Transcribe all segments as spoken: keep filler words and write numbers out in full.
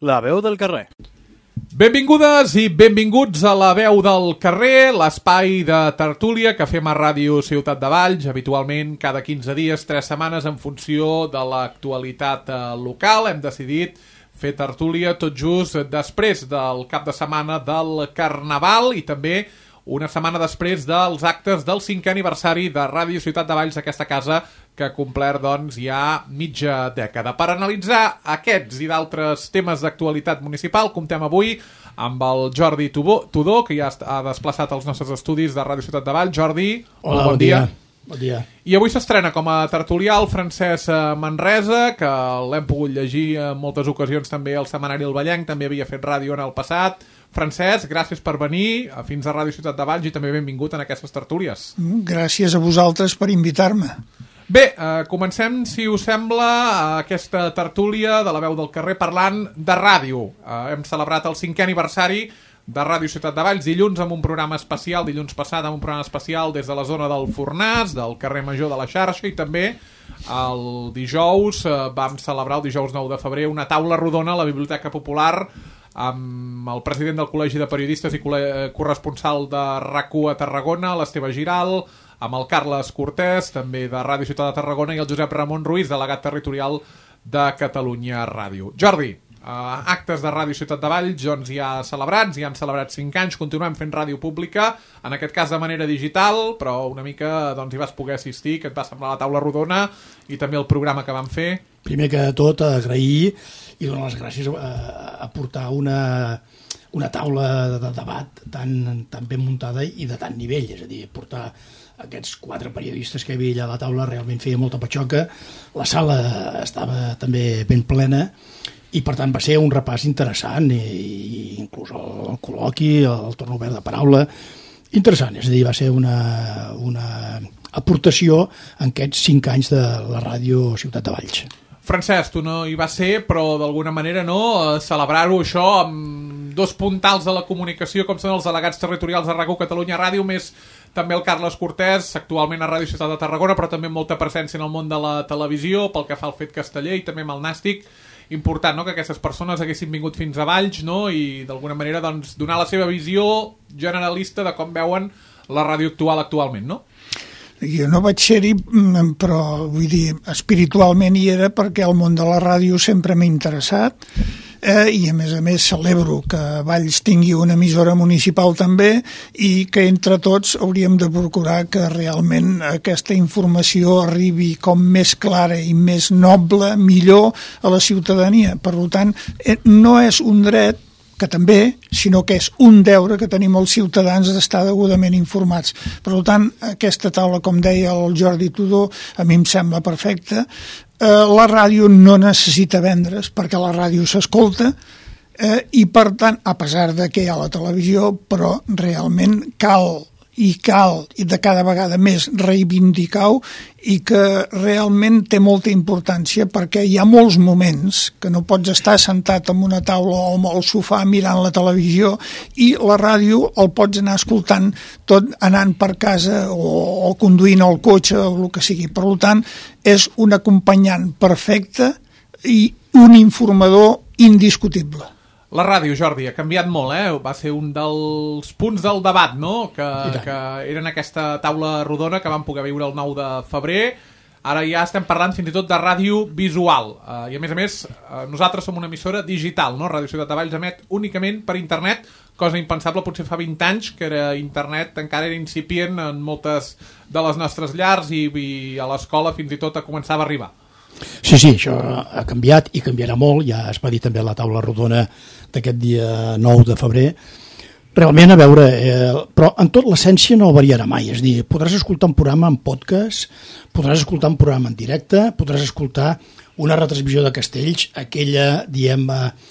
La veu del carrer. Benvingudes i benvinguts a La veu del carrer, l'espai de tertúlia que fem a Ràdio Ciutat de Valls, habitualment cada quinze dies, tres setmanes, en funció de l'actualitat local. Hem decidit fer tertúlia tot just després del cap de setmana del Carnaval i també una setmana després dels actes del cinquè aniversari de Ràdio Ciutat de Valls, aquesta casa que ha complert doncs, ja mitja dècada. Per analitzar aquests i d'altres temes d'actualitat municipal, comptem avui amb el Jordi Tudó, que ja ha desplaçat als nostres estudis de Ràdio Ciutat de Valls. Jordi, hola, bon, bon dia. dia. Bon dia. I avui s'estrena com a tertulià el Francesc Manresa, que l'hem pogut llegir en moltes ocasions també al setmanari El Vallenc, també havia fet ràdio en el passat. Francesc, gràcies per venir fins a Ràdio Ciutat de Valls i també benvingut en aquestes tertúlies. Gràcies a vosaltres per invitar-me. Bé, eh, comencem, si us sembla, aquesta tertúlia de La veu del carrer parlant de ràdio. Eh, hem celebrat el cinquè aniversari de Ràdio Ciutat de Valls dilluns amb un programa especial, dilluns passat amb un programa especial des de la zona del Fornàs, del carrer Major de la Xarxa, i també el dijous eh, vam celebrar, el dijous nou de febrer, una taula rodona a la Biblioteca Popular amb el president del Col·legi de Periodistes i corresponsal de RAC u a Tarragona, l'Esteve Giral, amb el Carles Cortés, també de Ràdio Ciutat de Tarragona, i el Josep Ramon Ruiz, delegat territorial de Catalunya Ràdio. Jordi, Uh, actes de Ràdio Ciutat de Valls doncs ja celebrats, ja han celebrat cinc anys, continuem fent ràdio pública, en aquest cas de manera digital, però una mica doncs, hi vas poder assistir. Què et va semblar la taula rodona i també el programa que vam fer? Primer que tot, agrair i donar les gràcies a, a portar una, una taula de debat tan, tan ben muntada i de tant nivell, és a dir, portar aquests quatre periodistes que hi havia allà a la taula realment feia molta patxoca, la sala estava també ben plena i per tant va ser un repàs interessant, i inclús el col·loqui, el torn obert de paraula, interessant, és a dir, va ser una, una aportació en aquests cinc anys de la Ràdio Ciutat de Valls. Francesc, tu no hi vas ser, però d'alguna manera no, celebrar-ho això amb dos puntals de la comunicació com són els delegats territorials de RAC u Catalunya Ràdio, més també el Carles Cortés, actualment a Ràdio Ciutat de Tarragona, però també amb molta presència en el món de la televisió, pel que fa al fet casteller, i també amb el Nàstic. Important, no?, que aquestes persones haguessin vingut fins a Valls, no?, i d'alguna manera doncs, donar la seva visió generalista de com veuen la ràdio actual actualment, no? Jo no vaig ser-hi, però vull dir, espiritualment hi era perquè el món de la ràdio sempre m'ha interessat, eh, i a més a més celebro que Valls tingui una emissora municipal també, i que entre tots hauríem de procurar que realment aquesta informació arribi com més clara i més noble, millor a la ciutadania. Per tant, no és un dret, que també, sinó que és un deure que tenim els ciutadans d'estar degudament informats. Per tant, aquesta taula, com deia el Jordi Tudó, a mi em sembla perfecta. Eh, la ràdio no necessita vendre's, perquè la ràdio s'escolta, eh, i per tant, a pesar de que hi ha la televisió, però realment cal i cal, i de cada vegada més, reivindicar-ho, i que realment té molta importància, perquè hi ha molts moments que no pots estar sentat en una taula o al sofà mirant la televisió, i la ràdio el pots anar escoltant tot anant per casa o, o conduint el cotxe o el que sigui. Per tant, és un acompanyant perfecte i un informador indiscutible. La ràdio, Jordi, ha canviat molt, eh? Va ser un dels punts del debat, no?, que, que era en aquesta taula rodona que vam poder viure el nou de febrer. Ara ja estem parlant fins i tot de ràdio visual. Uh, I a més a més, uh, nosaltres som una emissora digital, no? Ràdio Ciutat de Valls emet únicament per internet, cosa impensable potser fa vint anys, que era internet encara era incipient en moltes de les nostres llars, i, i a l'escola fins i tot començava a arribar. Sí, sí, això ha canviat i canviarà molt, ja es va dir també a la taula rodona d'aquest dia nou de febrer. Realment, a veure, eh, però en tot l'essència no variarà mai, és a dir, podràs escoltar un programa en podcast, podràs escoltar un programa en directe, podràs escoltar una retransmissió de Castells, aquella, diem,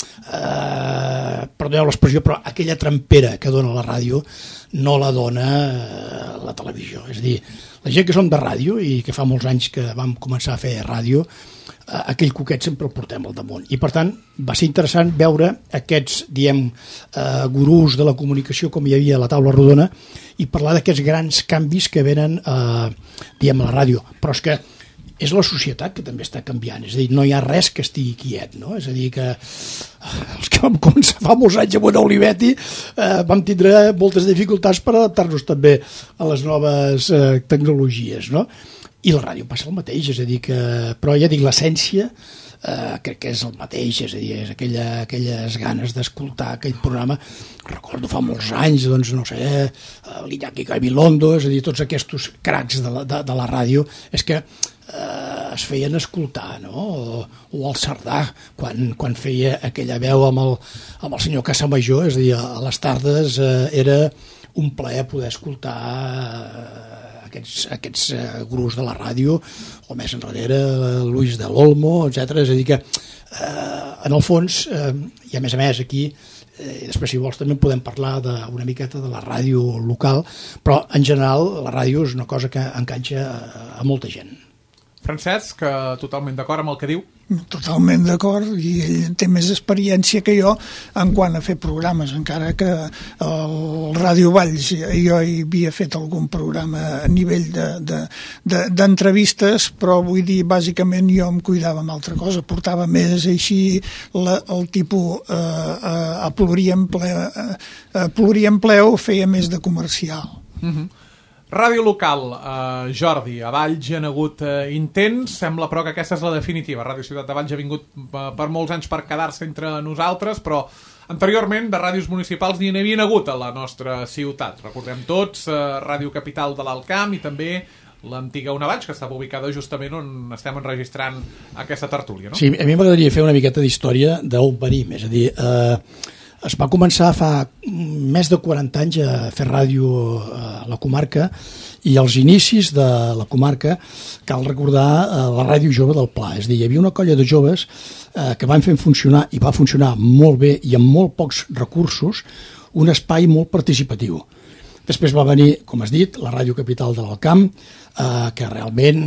eh, perdoneu l'expressió, però aquella trampera que dona la ràdio no la dona eh, la televisió. És a dir, la gent que som de ràdio i que fa molts anys que vam començar a fer ràdio, eh, aquell coquet sempre el portem al damunt. I per tant va ser interessant veure aquests, diem, eh, gurús de la comunicació com hi havia a la taula rodona i parlar d'aquests grans canvis que venen eh, diem, a la ràdio. Però és que és la societat que també està canviant, és a dir, no hi ha res que estigui quiet, no? És a dir, que els que vam començar fa molts anys amb una Olivetti, eh, vam tindre moltes dificultats per adaptar-nos també a les noves eh, tecnologies, no? I la ràdio passa el mateix, és a dir que... Però ja dic, l'essència eh, crec que és el mateix, és a dir, és aquella, aquelles ganes d'escoltar aquell programa. Recordo fa molts anys, doncs, no sé, eh, l'Iñaki Gabilondo, és a dir, tots aquests cracs de la, de, de la ràdio, és que eh, es feien escoltar, no? O, o el Cerdà, quan, quan feia aquella veu amb el, amb el senyor Casamajor, és a dir, a les tardes eh, era un plaer poder escoltar eh, aquests, aquests uh, gurus de la ràdio, o més enrere uh, Luis de l'Olmo, etcètera. És a dir que uh, en el fons, uh, i a més a més aquí, uh, després si vols també podem parlar de, una miqueta de la ràdio local, però en general la ràdio és una cosa que enganxa a, a molta gent. Francesc, que totalment d'acord amb el que diu? Totalment d'acord, i ell té més experiència que jo en quant a fer programes, encara que el Ràdio Valls jo hi havia fet algun programa a nivell d'entrevistes, de, de, però vull dir, bàsicament jo em cuidava amb altra cosa, portava més així la, el tipus eh, eh, a pluriempleu, eh, pluriempleu feia més de comercial. Mhm. Uh-huh. Ràdio local, eh, Jordi, a Valls hi ha hagut eh, intents, sembla però que aquesta és la definitiva. Ràdio Ciutat de Valls ha vingut eh, per molts anys per quedar-se entre nosaltres, però anteriorment de ràdios municipals n'hi havia hagut a la nostra ciutat. Recordem tots, eh, Ràdio Capital de l'Alt Camp i també l'antiga Ona Valls, que estava ubicada justament on estem enregistrant aquesta tertúlia, no? Sí, a mi m'agradaria fer una miqueta d'història d'on venim, és a dir... Eh... Es va començar fa més de quaranta anys a fer ràdio a la comarca, i als inicis de la comarca cal recordar la Ràdio Jove del Pla. És a dir, hi havia una colla de joves eh, que van fer funcionar, i va funcionar molt bé i amb molt pocs recursos, un espai molt participatiu. Després va venir, com has dit, la Ràdio Capital de l'Alt Camp, eh, que realment,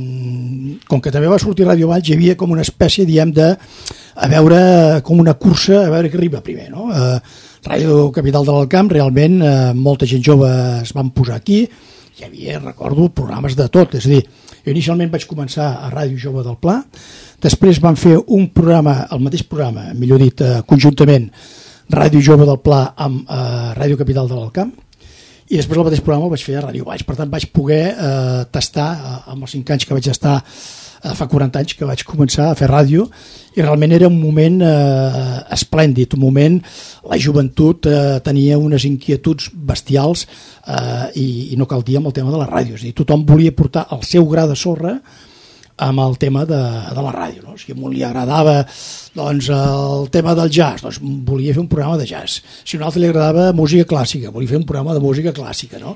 com que també va sortir Ràdio Valls, hi havia com una espècie, diem, de a veure, com una cursa, a veure què arriba primer, no? Eh, Ràdio Capital de l'Alt Camp, realment, eh, molta gent jove es van posar aquí, hi havia, recordo, programes de tot, és a dir, jo inicialment vaig començar a Ràdio Jove del Pla, després van fer un programa, el mateix programa, millor dit, eh, conjuntament, Ràdio Jove del Pla amb eh, Ràdio Capital de l'Alt Camp, i després el mateix programa el vaig fer a Ràdio Valls. Per tant, vaig poder eh, tastar, eh, amb els cinc anys que vaig estar, eh, fa quaranta anys que vaig començar a fer ràdio, i realment era un moment eh, esplèndid, un moment, la joventut eh, tenia unes inquietuds bestials eh, i, i no cal dir amb el tema de la ràdio. És a dir, tothom volia portar el seu gra de sorra amb el tema de, de la ràdio, no? Si a un li agradava doncs, el tema del jazz, doncs volia fer un programa de jazz. Si a un altre li agradava música clàssica, volia fer un programa de música clàssica, no?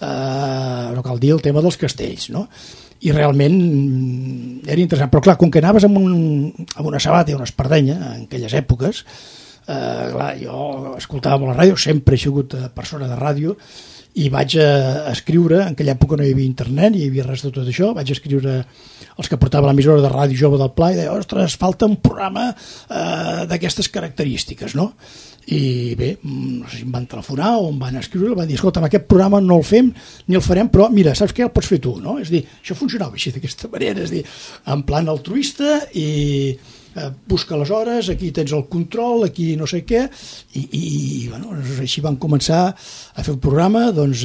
Eh, no cal dir el tema dels castells, no? I realment era interessant, però clar, com que anaves amb, un, amb una sabata i una espardenya en aquelles èpoques, eh, clar, jo escoltava molt la ràdio, sempre he sigut persona de ràdio, i vaig a escriure, en aquella època no hi havia internet, ni hi havia res de tot això, vaig escriure els que portava l'emissora de Ràdio Jove del Pla i deia, ostres, falta un programa eh, d'aquestes característiques, no? I bé, no sé si em van telefonar o em van escriure, van dir, escolta, aquest programa no el fem ni el farem, però mira, saps què, el pots fer tu, no? És a dir, això funcionava així d'aquesta manera, és a dir, en plan altruista, i eh, busca les hores, aquí tens el control, aquí no sé què, i, i bueno, així van començar a fer un programa, doncs,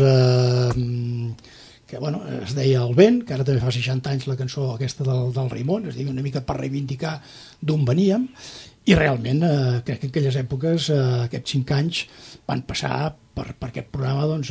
eh, que bueno, es deia El Vent, que ara també fa seixanta anys la cançó aquesta del, del Raimon, és a dir, una mica per reivindicar d'on veníem, i realment eh, crec que en aquelles èpoques, eh, aquests cinc anys, van passar per, per aquest programa, doncs,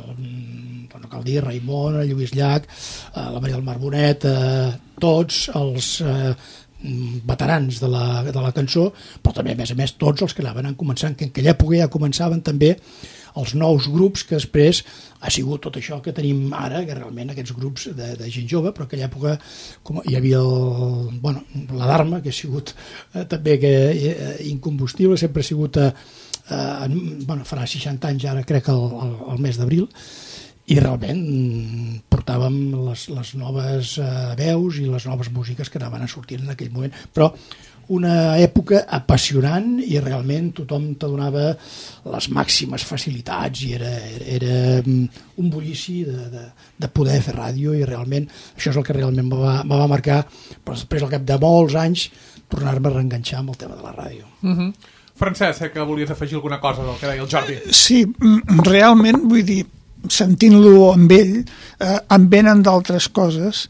eh, no cal dir, Raimon, Lluís Llach, eh, la Maria del Mar Bonet, eh, tots els eh, veterans de la, de la cançó, però també, a més a més, tots els que anaven començant, que en aquella època ja començaven també els nous grups, que després ha sigut tot això que tenim ara, que realment aquests grups de, de gent jove, però en aquella època com hi havia el, bueno, la Dharma, que ha sigut eh, també que, eh, incombustible, sempre ha sigut eh, eh, bueno, farà seixanta anys ara, crec, el, el, el mes d'abril, i realment portàvem les, les noves eh, veus i les noves músiques que anaven a sortir en aquell moment, però una època apassionant, i realment tothom te donava les màximes facilitats, i era, era, era un bullici de, de, de poder fer ràdio, i realment això és el que realment me va, me va marcar, però després al cap de molts anys tornar-me a reenganxar amb el tema de la ràdio. Uh-huh. Francesc, sé que volies afegir alguna cosa del que deia el Jordi. Sí, realment, vull dir, sentint-lo amb ell, eh, em venen d'altres coses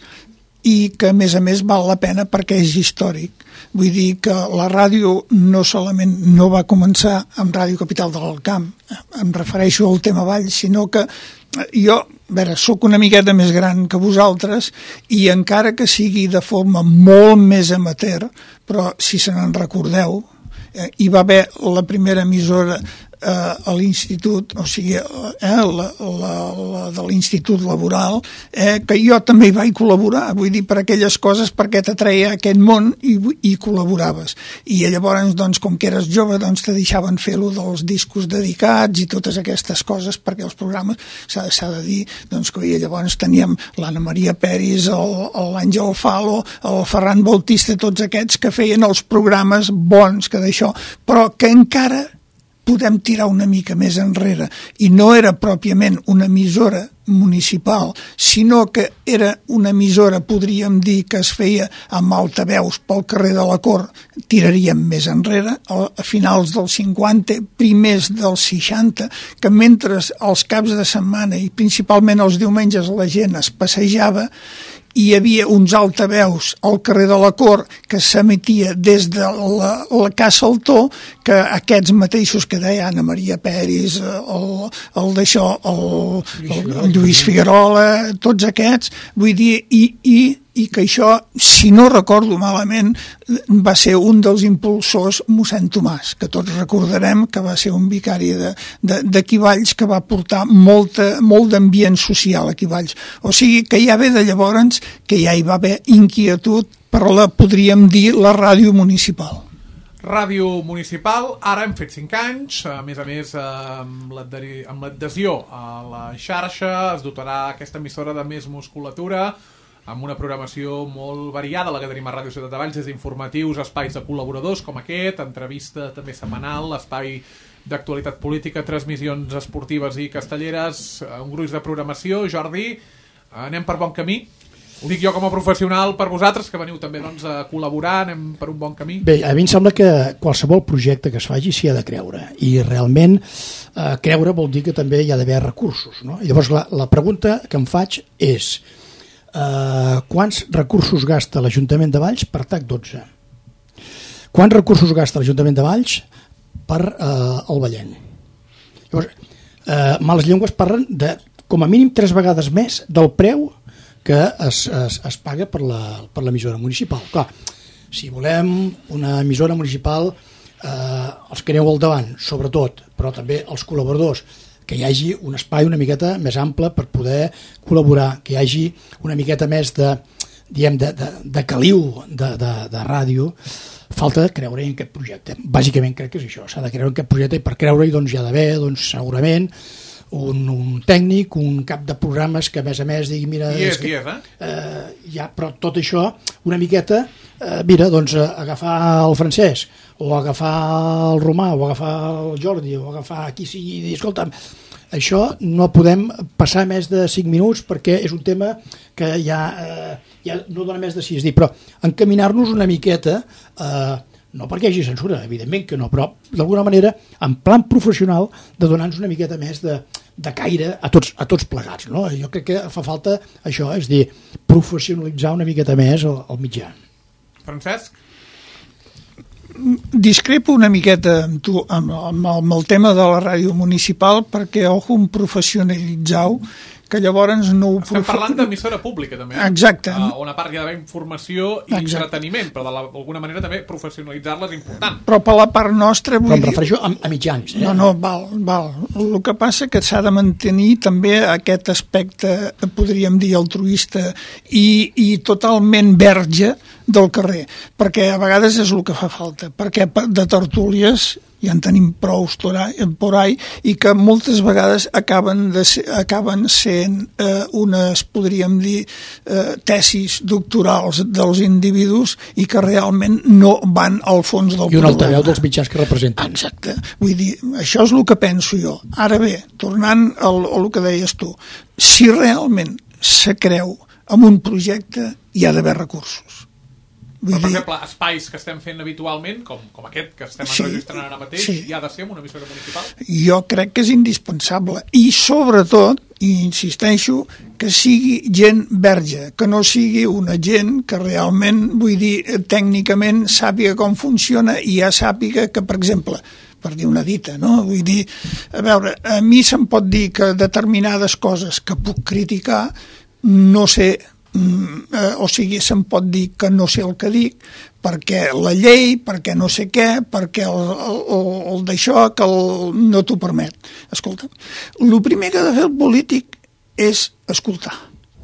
i que a més a més val la pena perquè és històric. Vull dir que la ràdio no solament no va començar amb Ràdio Capital de l'Alt Camp, em refereixo al tema Valls, sinó que jo, a veure, soc una miqueta més gran que vosaltres i encara que sigui de forma molt més amateur, però si se n'en recordeu, eh, hi va haver la primera emissora eh, a l'institut, o sigui, eh, la, la, la de l'institut laboral, eh, que jo també hi vaig col·laborar, vull dir, per aquelles coses, perquè t'atreia aquest món i, i col·laboraves. I llavors, doncs, com que eres jove, doncs te deixaven fer-lo dels discos dedicats i totes aquestes coses, perquè els programes, s'ha de dir, doncs, que llavors teníem l'Anna Maria Peris, l'Àngel Falo, el Ferran Bautista, tots aquests que feien els programes bons que d'això, però que encara podem tirar una mica més enrere, i no era pròpiament una emissora municipal, sinó que era una emissora, podríem dir, que es feia amb altaveus pel carrer de la Cort, tiraríem més enrere, a finals dels cinquanta, primers dels seixanta, que mentre els caps de setmana i principalment els diumenges la gent es passejava, hi havia uns altaveus al carrer de la Cort que s'emetia des de la, la Casa Altó, que aquests mateixos que deia Anna Maria Peris, el, el d'això, el, el, el Lluís Figuerola, tots aquests, vull dir, i, i i que això, si no recordo malament, va ser un dels impulsors mossèn Tomàs, que tots recordarem que va ser un vicari d'aquí Valls que va portar molta, molt d'ambient social aquí Valls. O sigui que ja ve de llavors que ja hi va haver inquietud per la, podríem dir, la ràdio municipal. Ràdio municipal, ara hem fet cinc anys, a més a més amb l'adhesió a la xarxa es dotarà aquesta emissora de més musculatura, amb una programació molt variada, la que tenim a Ràdio Ciutat de Valls, des d'informatius, espais de col·laboradors com aquest, entrevista també setmanal, espai d'actualitat política, transmissions esportives i castelleres, un gruix de programació. Jordi, anem per bon camí? Ho dic jo com a professional per vosaltres, que veniu també doncs, a col·laborar, anem per un bon camí? Bé, a mi em sembla que qualsevol projecte que es faci s'hi ha de creure, i realment eh, creure vol dir que també hi ha d'haver recursos, no? I llavors la, la pregunta que em faig és Uh, quants recursos gasta l'Ajuntament de Valls per T A C dotze? Quants recursos gasta l'Ajuntament de Valls per uh, el Vallenc? Llavors, uh, males llengües parlen de com a mínim tres vegades més del preu que es, es, es paga per la, per l'emissora municipal. Clar, si volem una emissora municipal, uh, els que aneu al davant, sobretot, però també els col·laboradors, que hi hagi un espai una miqueta més ample per poder col·laborar, que hi hagi una miqueta més de, diguem, de, de, de caliu de, de, de ràdio. Falta creure en aquest projecte. Bàsicament crec que és això, s'ha de creure en aquest projecte, i per creure-hi doncs, hi ha d'haver doncs, segurament un, un tècnic, un cap de programes que a més a més digui, mira, I és, és que, i és, eh? eh, ja, però tot això una miqueta, eh, mira, doncs agafar el Francesc, o agafar el Romà, o agafar el Jordi, o agafar qui sigui, i dir, escolta'm, això no podem passar més de cinc minuts perquè és un tema que ja, eh, ja no dona més de sis, dir, però encaminar-nos una miqueta, eh, no perquè hi hagi censura, evidentment que no, però d'alguna manera, en plan professional, de donar-nos una miqueta més de, de caire a tots, a tots plegats, no? Jo crec que fa falta això, és dir, professionalitzar una miqueta més el, el mitjà. Francesc? Discrepo una miqueta amb tu amb, amb, amb el tema de la ràdio municipal, perquè ojo, un professionalitzau que llavors no ho... Estem parlant d'emissora pública també, eh? Exacte. Uh, on a part hi ha d'haver informació i Exacte. entreteniment, però d'alguna manera també professionalitzar-la és important. Però per la part nostra vull però em dir... refereixo a, a mitjans, eh? No, no, val, val. El que passa que s'ha de mantenir també aquest aspecte, podríem dir, altruista i, i totalment verge del carrer, perquè a vegades és el que fa falta, perquè de tertúlies ja en tenim prou por ahí, i que moltes vegades acaben, de ser, acaben sent eh, unes, podríem dir, eh, tesis doctorals dels individus i que realment no van al fons del problema. I un altaveu dels mitjans que representen. Exacte. Vull dir, això és el que penso jo. Ara bé, tornant al, al que deies tu, si realment se creu en un projecte, hi ha d'haver recursos. Però, per exemple, espais que estem fent habitualment, com, com aquest que estem sí, enregistrant ara mateix, sí. hi ha de ser en una emissora municipal? Jo crec que és indispensable. I, sobretot, i insisteixo, que sigui gent verge, que no sigui una gent que realment, vull dir, tècnicament sàpiga com funciona i ja sàpiga que, per exemple, per dir una dita, no? Vull dir, a veure, a mi se'm pot dir que determinades coses que puc criticar no sé, eh, o sigui, se'm pot dir que no sé el que dic, perquè la llei, perquè no sé què, perquè el, el, el d'això que el, no t'ho permet. Escolta, el primer que ha de fer el polític és escoltar.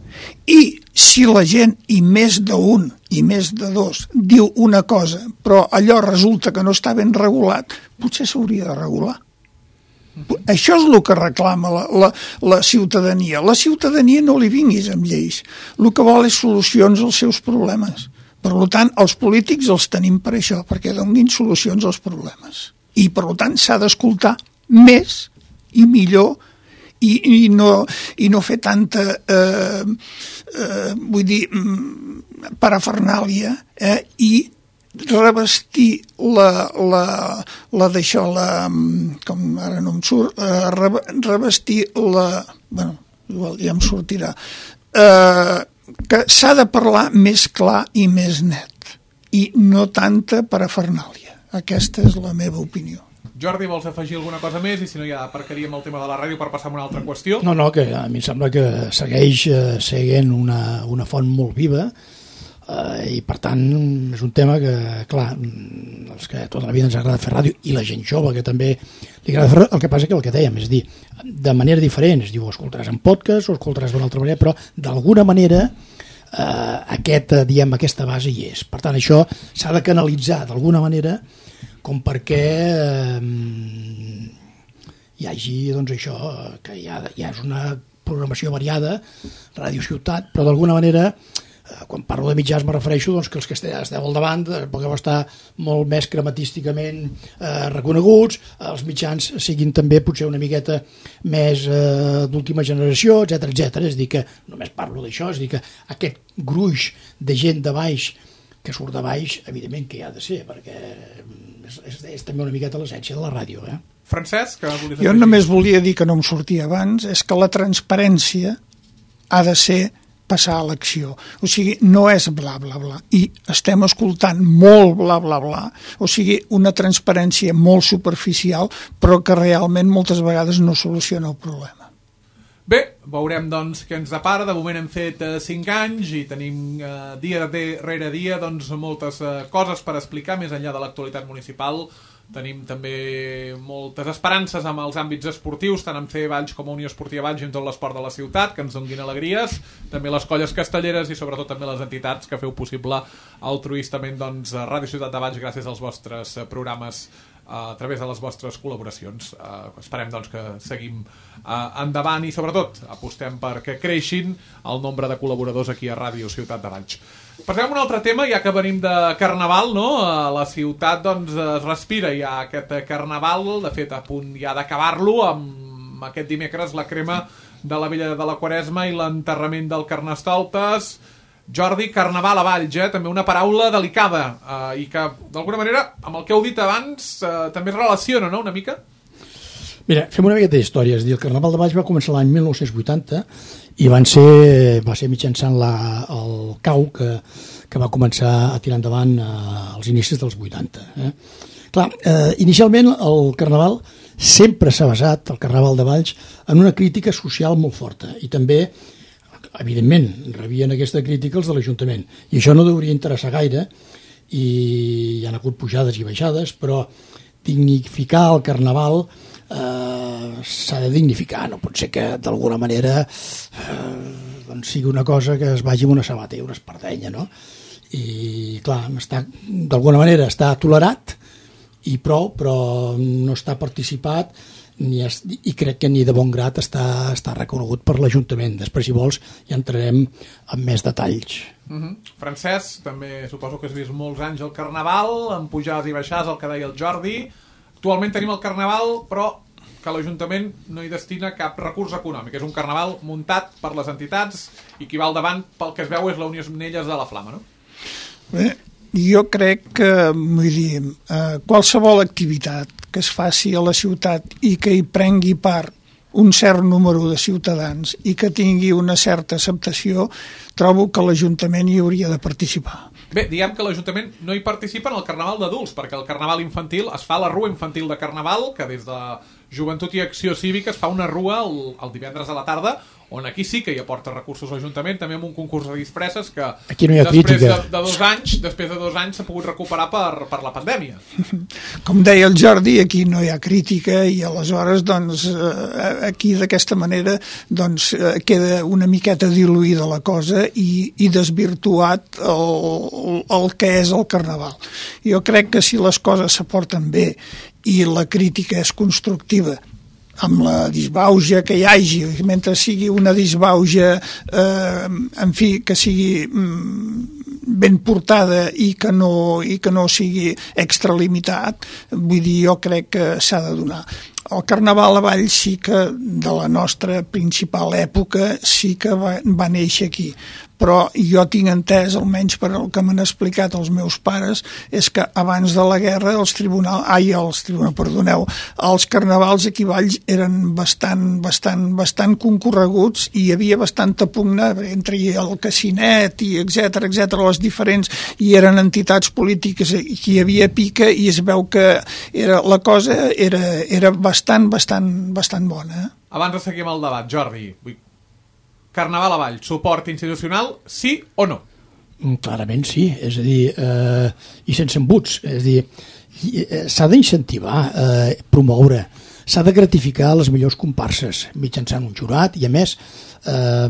I si la gent, i més d'un, i més de dos, diu una cosa, però allò resulta que no està ben regulat, potser s'hauria de regular. Això és el que reclama la, la, la ciutadania. La ciutadania no li vinguis amb lleis. El que vol és solucions als seus problemes. Per tant, els polítics els tenim per això, perquè donin solucions als problemes. I, per tant, s'ha d'escoltar més i millor i, i, no, i no fer tanta, eh, eh, vull dir, parafernàlia eh, i revestir la, la, la d'això, la, com ara no em surt, eh, revestir la... Bueno, igual ja em sortirà. Eh, que s'ha de parlar més clar i més net i no tanta parafernàlia. Aquesta és la meva opinió. Jordi, vols afegir alguna cosa més? I si no ja aparcaríem el tema de la ràdio per passar a una altra qüestió. No, no, que a mi em sembla que segueix eh, seguint una, una font molt viva eh, i per tant és un tema que, clar, els que tota la vida ens agrada fer ràdio i la gent jove que també li agrada fer ràdio, el que passa que el que dèiem, és dir, de manera diferent, es diu, ho escoltaràs en podcast o ho escoltaràs d'una altra manera, però d'alguna manera eh, aquest, diem, aquesta base hi és. Per tant, això s'ha de canalitzar d'alguna manera com perquè eh, hi hagi, doncs això, que hi ha, hi ha una programació variada, Ràdio Ciutat, però d'alguna manera, eh, quan parlo de mitjans me refereixo doncs, que els que esteu al davant eh, pugueu estar molt més crematísticament eh, reconeguts, els mitjans siguin també potser una miqueta més eh, d'última generació, etcètera, etcètera. És a dir, que només parlo d'això, és a dir, que aquest gruix de gent de baix que surt de baix, evidentment que hi ha de ser, perquè és, és, és també una miqueta l'essència de la ràdio. Eh? Francesc, que volies Jo només volia dir que no em sortia abans, és que la transparència ha de ser passar a l'acció. O sigui, no és bla, bla, bla. I estem escoltant molt bla, bla, bla. O sigui, una transparència molt superficial, però que realment moltes vegades no soluciona el problema. Bé, veurem doncs què ens depara. De moment hem fet eh, cinc anys i tenim eh, dia rere dia doncs, moltes eh, coses per explicar més enllà de l'actualitat municipal. Tenim també moltes esperances amb els àmbits esportius, tant en fer Valls com a Unió Esportiva Valls i en tot l'esport de la ciutat, que ens donin alegries, també les colles castelleres i sobretot també les entitats que feu possible altruistament doncs, Ràdio Ciutat de Valls gràcies als vostres programes a través de les vostres col·laboracions. Uh, esperem doncs, que seguim uh, endavant i sobretot apostem perquè creixin el nombre de col·laboradors aquí a Ràdio Ciutat de Valls. Passem a un altre tema, ja que venim de Carnaval, no? A la ciutat doncs, es respira ja aquest Carnaval, de fet a punt ja d'acabar-lo amb aquest dimecres la crema de la Vella de la Quaresma i l'enterrament del Carnestoltes. Jordi, Carnaval a Valls, eh? També una paraula delicada eh, i que d'alguna manera amb el que heu dit abans eh, també es relaciona, no?, una mica? Mira, fem una miqueta d'història. És dir, el Carnaval de Valls va començar l'any mil nou-cents vuitanta i van ser, va ser mitjançant la, el C A U que, que va començar a tirar endavant eh, als inicis dels vuitanta. Eh? Clar, eh, inicialment el Carnaval sempre s'ha basat, el Carnaval de Valls, en una crítica social molt forta i també evidentment, rebien aquesta crítica els de l'Ajuntament. I això no hauria interessar gaire i hi ha hagut pujades i baixades, però dignificar el Carnaval eh, s'ha de dignificar. No pot ser que d'alguna manera eh, doncs sigui una cosa que es vagi amb una sabata i una espardenya, no? I clar, està, d'alguna manera està tolerat i prou, però no està participat Ni es, i crec que ni de bon grat està, està reconegut per l'Ajuntament. Després, si vols, ja entrarem en més detalls. Uh-huh. Francesc, també suposo que has vist molts anys el Carnaval, amb pujades i baixades, el que deia el Jordi. Actualment tenim el Carnaval, però que l'Ajuntament no hi destina cap recurs econòmic. És un Carnaval muntat per les entitats i qui va al davant, pel que es veu, és la Unió Nelles de la Flama, no? Bé, jo crec que, vull dir, eh, qualsevol activitat que es faci a la ciutat i que hi prengui part un cert número de ciutadans i que tingui una certa acceptació, trobo que l'Ajuntament hi hauria de participar. Bé, diguem que l'Ajuntament no hi participa en el Carnaval d'adults, perquè el Carnaval infantil es fa a la Rua Infantil de Carnaval, que des de Joventut i Acció Cívica es fa una rua el, el divendres a la tarda, on aquí sí que hi aporta recursos l'Ajuntament, també amb un concurs de disfresses que aquí no hi ha després crítica. de, de dos anys després de dos anys s'ha pogut recuperar per, per la pandèmia. Com deia el Jordi, aquí no hi ha crítica i aleshores doncs, aquí d'aquesta manera doncs, queda una miqueta diluïda la cosa i, i desvirtuat el, el que és el Carnaval. Jo crec que si les coses s'aporten bé i la crítica és constructiva, amb la disbauja que hi hagi, mentre sigui una disbauja, eh, en fi, que sigui mm, ben portada i que no, i que no sigui extralimitat, vull dir, jo crec que s'ha de donar. El Carnaval a Valls sí que, de la nostra principal època, sí que va, va néixer aquí. Però jo tinc entès, almenys per el que m'han explicat els meus pares, és que abans de la guerra els tribunals, ai, els tribunals, perdoneu, els carnavals aquí a Valls eren bastant, bastant, bastant concorreguts i hi havia bastanta pugna entre el Cassinet i etcètera, etcètera, les diferents, i eren entitats polítiques, i hi havia pica i es veu que era, la cosa era, era bastant, bastant, bastant bona. Abans de seguir amb el debat, Jordi, vull Carnaval a Valls, suport institucional, sí o no? Clarament sí, és a dir, eh, i sense embuts, és a dir, s'ha d'incentivar, eh, promoure, s'ha de gratificar les millors comparses mitjançant un jurat i a més eh,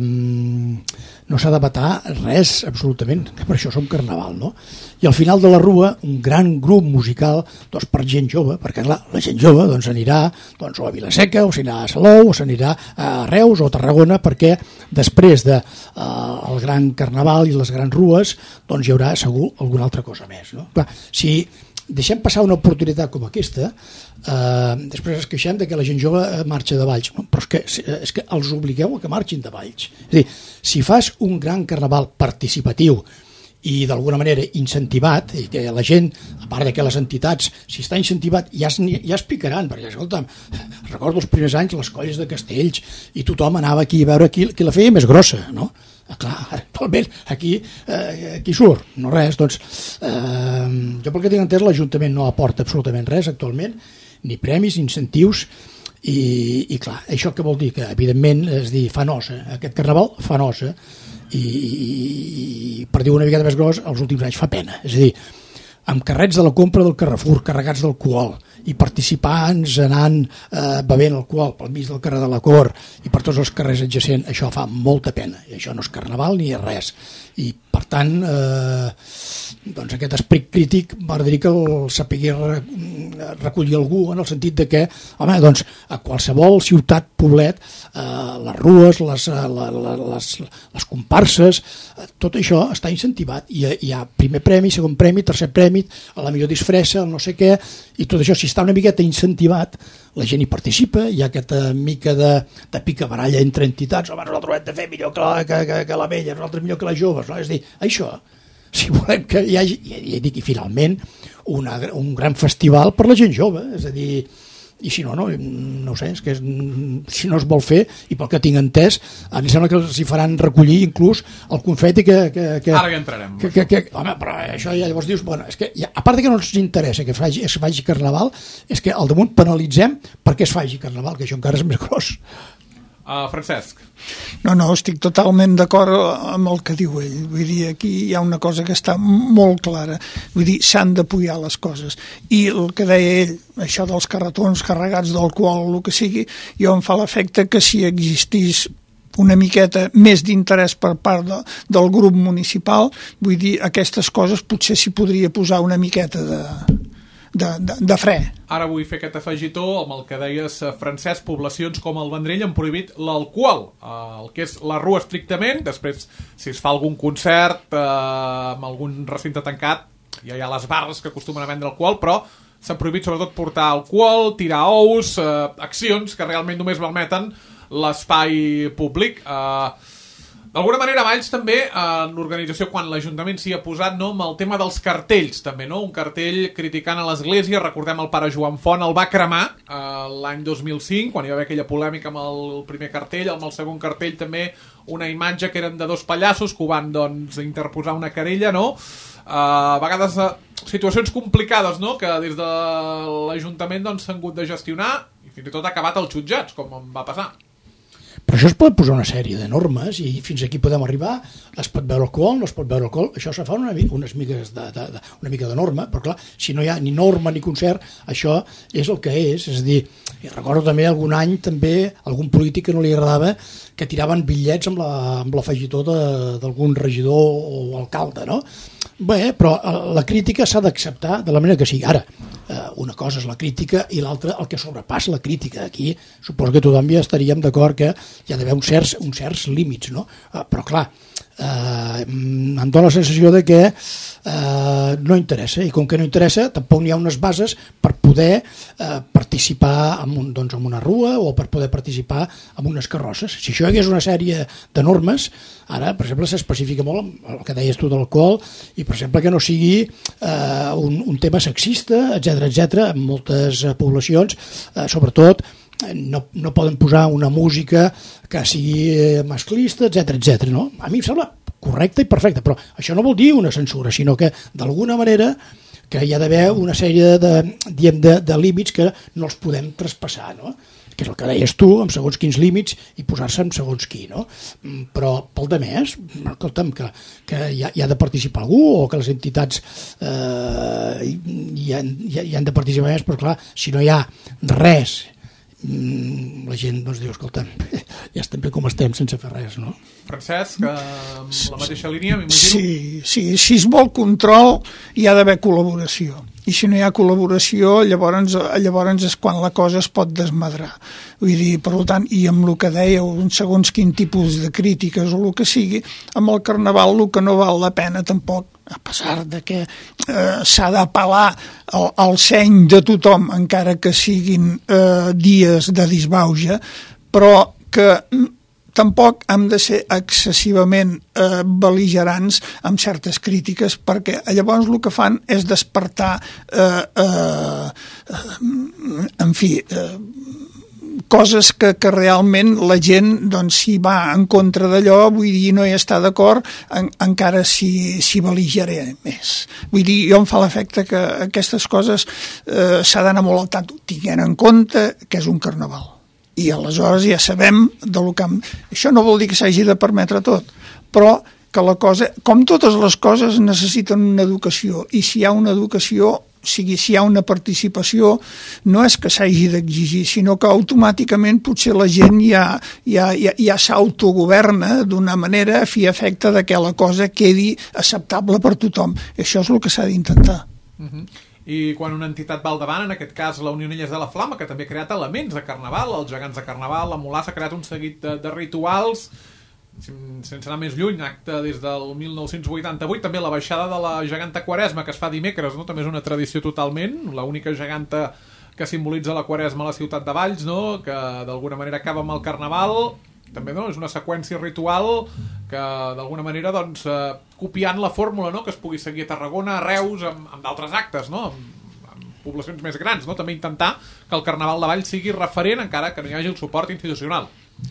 no s'ha de vetar res absolutament, que per això som Carnaval, no? I al final de la rua un gran grup musical doncs, per gent jove, perquè clar, la gent jove doncs, anirà doncs, o a Vilaseca o s'anirà a Salou o s'anirà a Reus o a Tarragona, perquè després del de, eh, el gran Carnaval i les grans rues doncs, hi haurà segur alguna altra cosa més, no? Clar, si deixem passar una oportunitat com aquesta, eh, després es queixem de que la gent jove marxa de Valls, no, però és que, és que els obligueu a que marxin de Valls. És a dir, si fas un gran carnaval participatiu i d'alguna manera incentivat, i que la gent, a part de que les entitats, si està incentivat, ja es, ja es picaran, perquè, escolta'm, recordo els primers anys les colles de Castells, i tothom anava aquí a veure qui, qui la feia més grossa, no? Ah, clar, actualment aquí, eh, aquí surt, no res, doncs eh, jo pel que tinc entès l'Ajuntament no aporta absolutament res actualment, ni premis, incentius, i, i clar, això què vol dir? Que evidentment, és dir, fa nosa, aquest Carnaval fa nosa, i, i, i per dir una miqueta més gros, els últims anys fa pena, és a dir, amb carrets de la compra del Carrefour carregats d'alcohol i participants anant eh, bevent alcohol pel mig del carrer de la Cor i per tots els carrers adjacents, això fa molta pena i això no és Carnaval ni és res i per tant eh, doncs aquest esperit crític m'agradaria que el sapigués recollir algú en el sentit de que home, doncs, a qualsevol ciutat, poblet, eh, les rues, les, la, la, les, les comparses, eh, tot això està incentivat i hi ha primer premi, segon premi, tercer premi, a la millor disfressa, el no sé què, i tot això, si està una miqueta incentivat, la gent hi participa, hi ha aquesta mica de, de picabaralla entre entitats, home, nosaltres hem de fer millor que la, que, que, que la vella, nosaltres millor que les joves, no? És a dir, això, si volem que hi hagi, i dic, i finalment, una, un gran festival per la gent jove, és a dir, i si no, no, no ho sé, és que és, si no es vol fer, i pel que tinc entès, em sembla que els hi faran recollir inclús el confeti que... que, que ara ja entrarem. Que, que, que, home, però això ja llavors dius, bueno, és que ja, a part de que no ens interessa que es faci, es faci Carnaval, és que al damunt penalitzem perquè es faci Carnaval, que això encara és més gros. Uh, Francesc. No, no, estic totalment d'acord amb el que diu ell. Vull dir, aquí hi ha una cosa que està molt clara. Vull dir, s'han d'apoyar les coses. I el que deia ell, això dels carretons carregats d'alcohol o el que sigui, jo em fa l'efecte que si existís una miqueta més d'interès per part de, del grup municipal, vull dir, aquestes coses potser s'hi podria posar una miqueta de... De, de, de fre. Ara vull fer aquest afegitó amb el que deies, Francesc, poblacions com el Vendrell han prohibit l'alcohol, eh, el que és la rua estrictament, després si es fa algun concert eh, amb algun recinte tancat, ja hi ha les barres que acostumen a vendre alcohol, però s'ha prohibit sobretot portar alcohol, tirar ous, eh, accions que realment només malmeten l'espai públic. Eh, D'alguna manera, Valls, també, en l'organització, quan l'Ajuntament s'hi ha posat, no, amb el tema dels cartells, també, no? Un cartell criticant a l'Església, recordem el pare Joan Font, el va cremar eh, l'any dos mil cinc, quan hi va haver aquella polèmica amb el primer cartell, amb el segon cartell també una imatge que eren de dos pallassos que ho van, doncs, interposar una querella, no? Uh, a vegades uh, situacions complicades, no?, que des de l'Ajuntament doncs s'han hagut de gestionar i fins i tot ha acabat als jutjats, com em va passar. Però això es pot posar una sèrie de normes i fins aquí podem arribar, es pot veure alcohol, no es pot veure alcohol, això se fa una, unes miques de, de, de, una mica de norma, però clar, si no hi ha ni norma ni concert, això és el que és, és a dir, i recordo també algun any també algun polític que no li agradava que tiraven bitllets amb l'afegitó d'algun regidor o alcalde, no? Bé, però la crítica s'ha d'acceptar de la manera que sigui. Ara, una cosa és la crítica i l'altra el que sobrepassa la crítica. Aquí suposo que tothom ja estaríem d'acord que hi ha d'haver uns certs, uns certs límits, no? Però clar, eh, em dóna la sensació de que eh, no interessa, i com que no interessa tampoc n'hi ha unes bases per poder eh, participar en, un, doncs, en una rua o per poder participar en unes carrosses. Si això hi hagués una sèrie de normes, ara, per exemple, s'especifica molt el que deies tu de l'alcohol i, per exemple, que no sigui eh, un, un tema sexista, etcètera, etcètera, en moltes poblacions, eh, sobretot, no, no poden posar una música que sigui masclista, etcètera, etcètera, no? A mi em sembla correcte i perfecte, però això no vol dir una censura, sinó que, d'alguna manera, que hi ha d'haver una sèrie de, diguem, de, de límits que no els podem traspassar, no? Que és el que deies tu, amb segons quins límits i posar-se amb segons qui, no? Però pel de més, escolta'm, que, que hi, ha, hi ha de participar algú o que les entitats eh, hi, han, hi han de participar més, però clar, si no hi ha res, la gent doncs diu, escolta, ja estem bé com estem sense fer res, no? Francesc, amb la mateixa línia, m'imagino? Sí, sí, si es vol control hi ha d'haver col·laboració, i si no hi ha col·laboració llavors, llavors és quan la cosa es pot desmadrar. Vull dir, per tant, i amb el que dèieu, segons quin tipus de crítiques o el que sigui, amb el Carnaval el que no val la pena tampoc, a pesar de que eh, s'ha d'apel·lar al, al seny de tothom, encara que siguin eh, dies de disbauja, però que tampoc hem de ser excessivament eh, bel·ligerants amb certes crítiques, perquè llavors el que fan és despertar eh, eh, en fi eh, coses que, que realment la gent, doncs, si va en contra d'allò, vull dir, no hi està d'acord, en, encara s'hi si bel·ligeré més. Vull dir, jo em fa l'efecte que aquestes coses eh, s'ha d'anar molt al tanto, tinguent en compte que és un carnaval. I aleshores ja sabem de lo que... Això no vol dir que s'hagi de permetre tot, però que la cosa, com totes les coses, necessiten una educació, i si hi ha una educació, o sigui, si hi ha una participació, no és que s'hagi d'exigir, sinó que automàticament potser la gent ja, ja, ja, ja s'autogoverna d'una manera a fi efecte de que la cosa quedi acceptable per tothom. Això és el que s'ha d'intentar. Uh-huh. I quan una entitat va al davant, en aquest cas la Unió Illes de la Flama, que també ha creat elements de Carnaval, els gegants de Carnaval, la Mulassa ha creat un seguit de, de rituals, sense anar més lluny, acte des del mil nou-cents vuitanta-vuit, també la baixada de la geganta Quaresma, que es fa dimecres, no? També és una tradició totalment, l'única geganta que simbolitza la Quaresma a la ciutat de Valls, no? Que d'alguna manera acaba amb el Carnaval, també, no? És una seqüència ritual que d'alguna manera, doncs, eh, copiant la fórmula, no? Que es pugui seguir a Tarragona, a Reus, amb, amb d'altres actes, no? Amb, amb poblacions més grans, no? També intentar que el Carnaval de Valls sigui referent, encara que no hi hagi el suport institucional.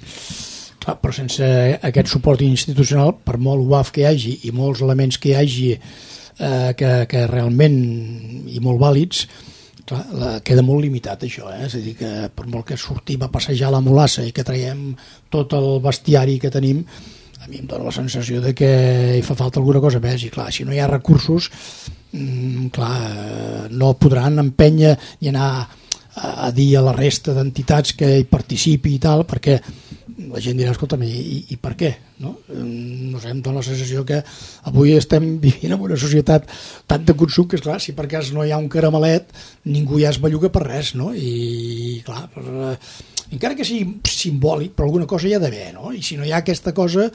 Clar, però sense aquest suport institucional, per molt U A F que hi hagi i molts elements que hi hagi eh, que, que realment i molt vàlids, clar, la, queda molt limitat això, eh? És a dir, que per molt que sortim a passejar la Mulassa i que traiem tot el bestiari que tenim, a mi em dóna la sensació de que hi fa falta alguna cosa més, i clar, si no hi ha recursos, mmm, clar, no podran empènyer i anar a, a dir a la resta d'entitats que hi participi i tal, perquè la gent dirà, escolta'm, i, i per què? No? no sé, em dóna la sensació que avui estem vivint en una societat tant de consum que, esclar, si per cas no hi ha un caramelet, ningú ja es belluga per res, no? I, clar, per, encara que sigui simbòlic, però alguna cosa hi ha d'haver, no? I si no hi ha aquesta cosa,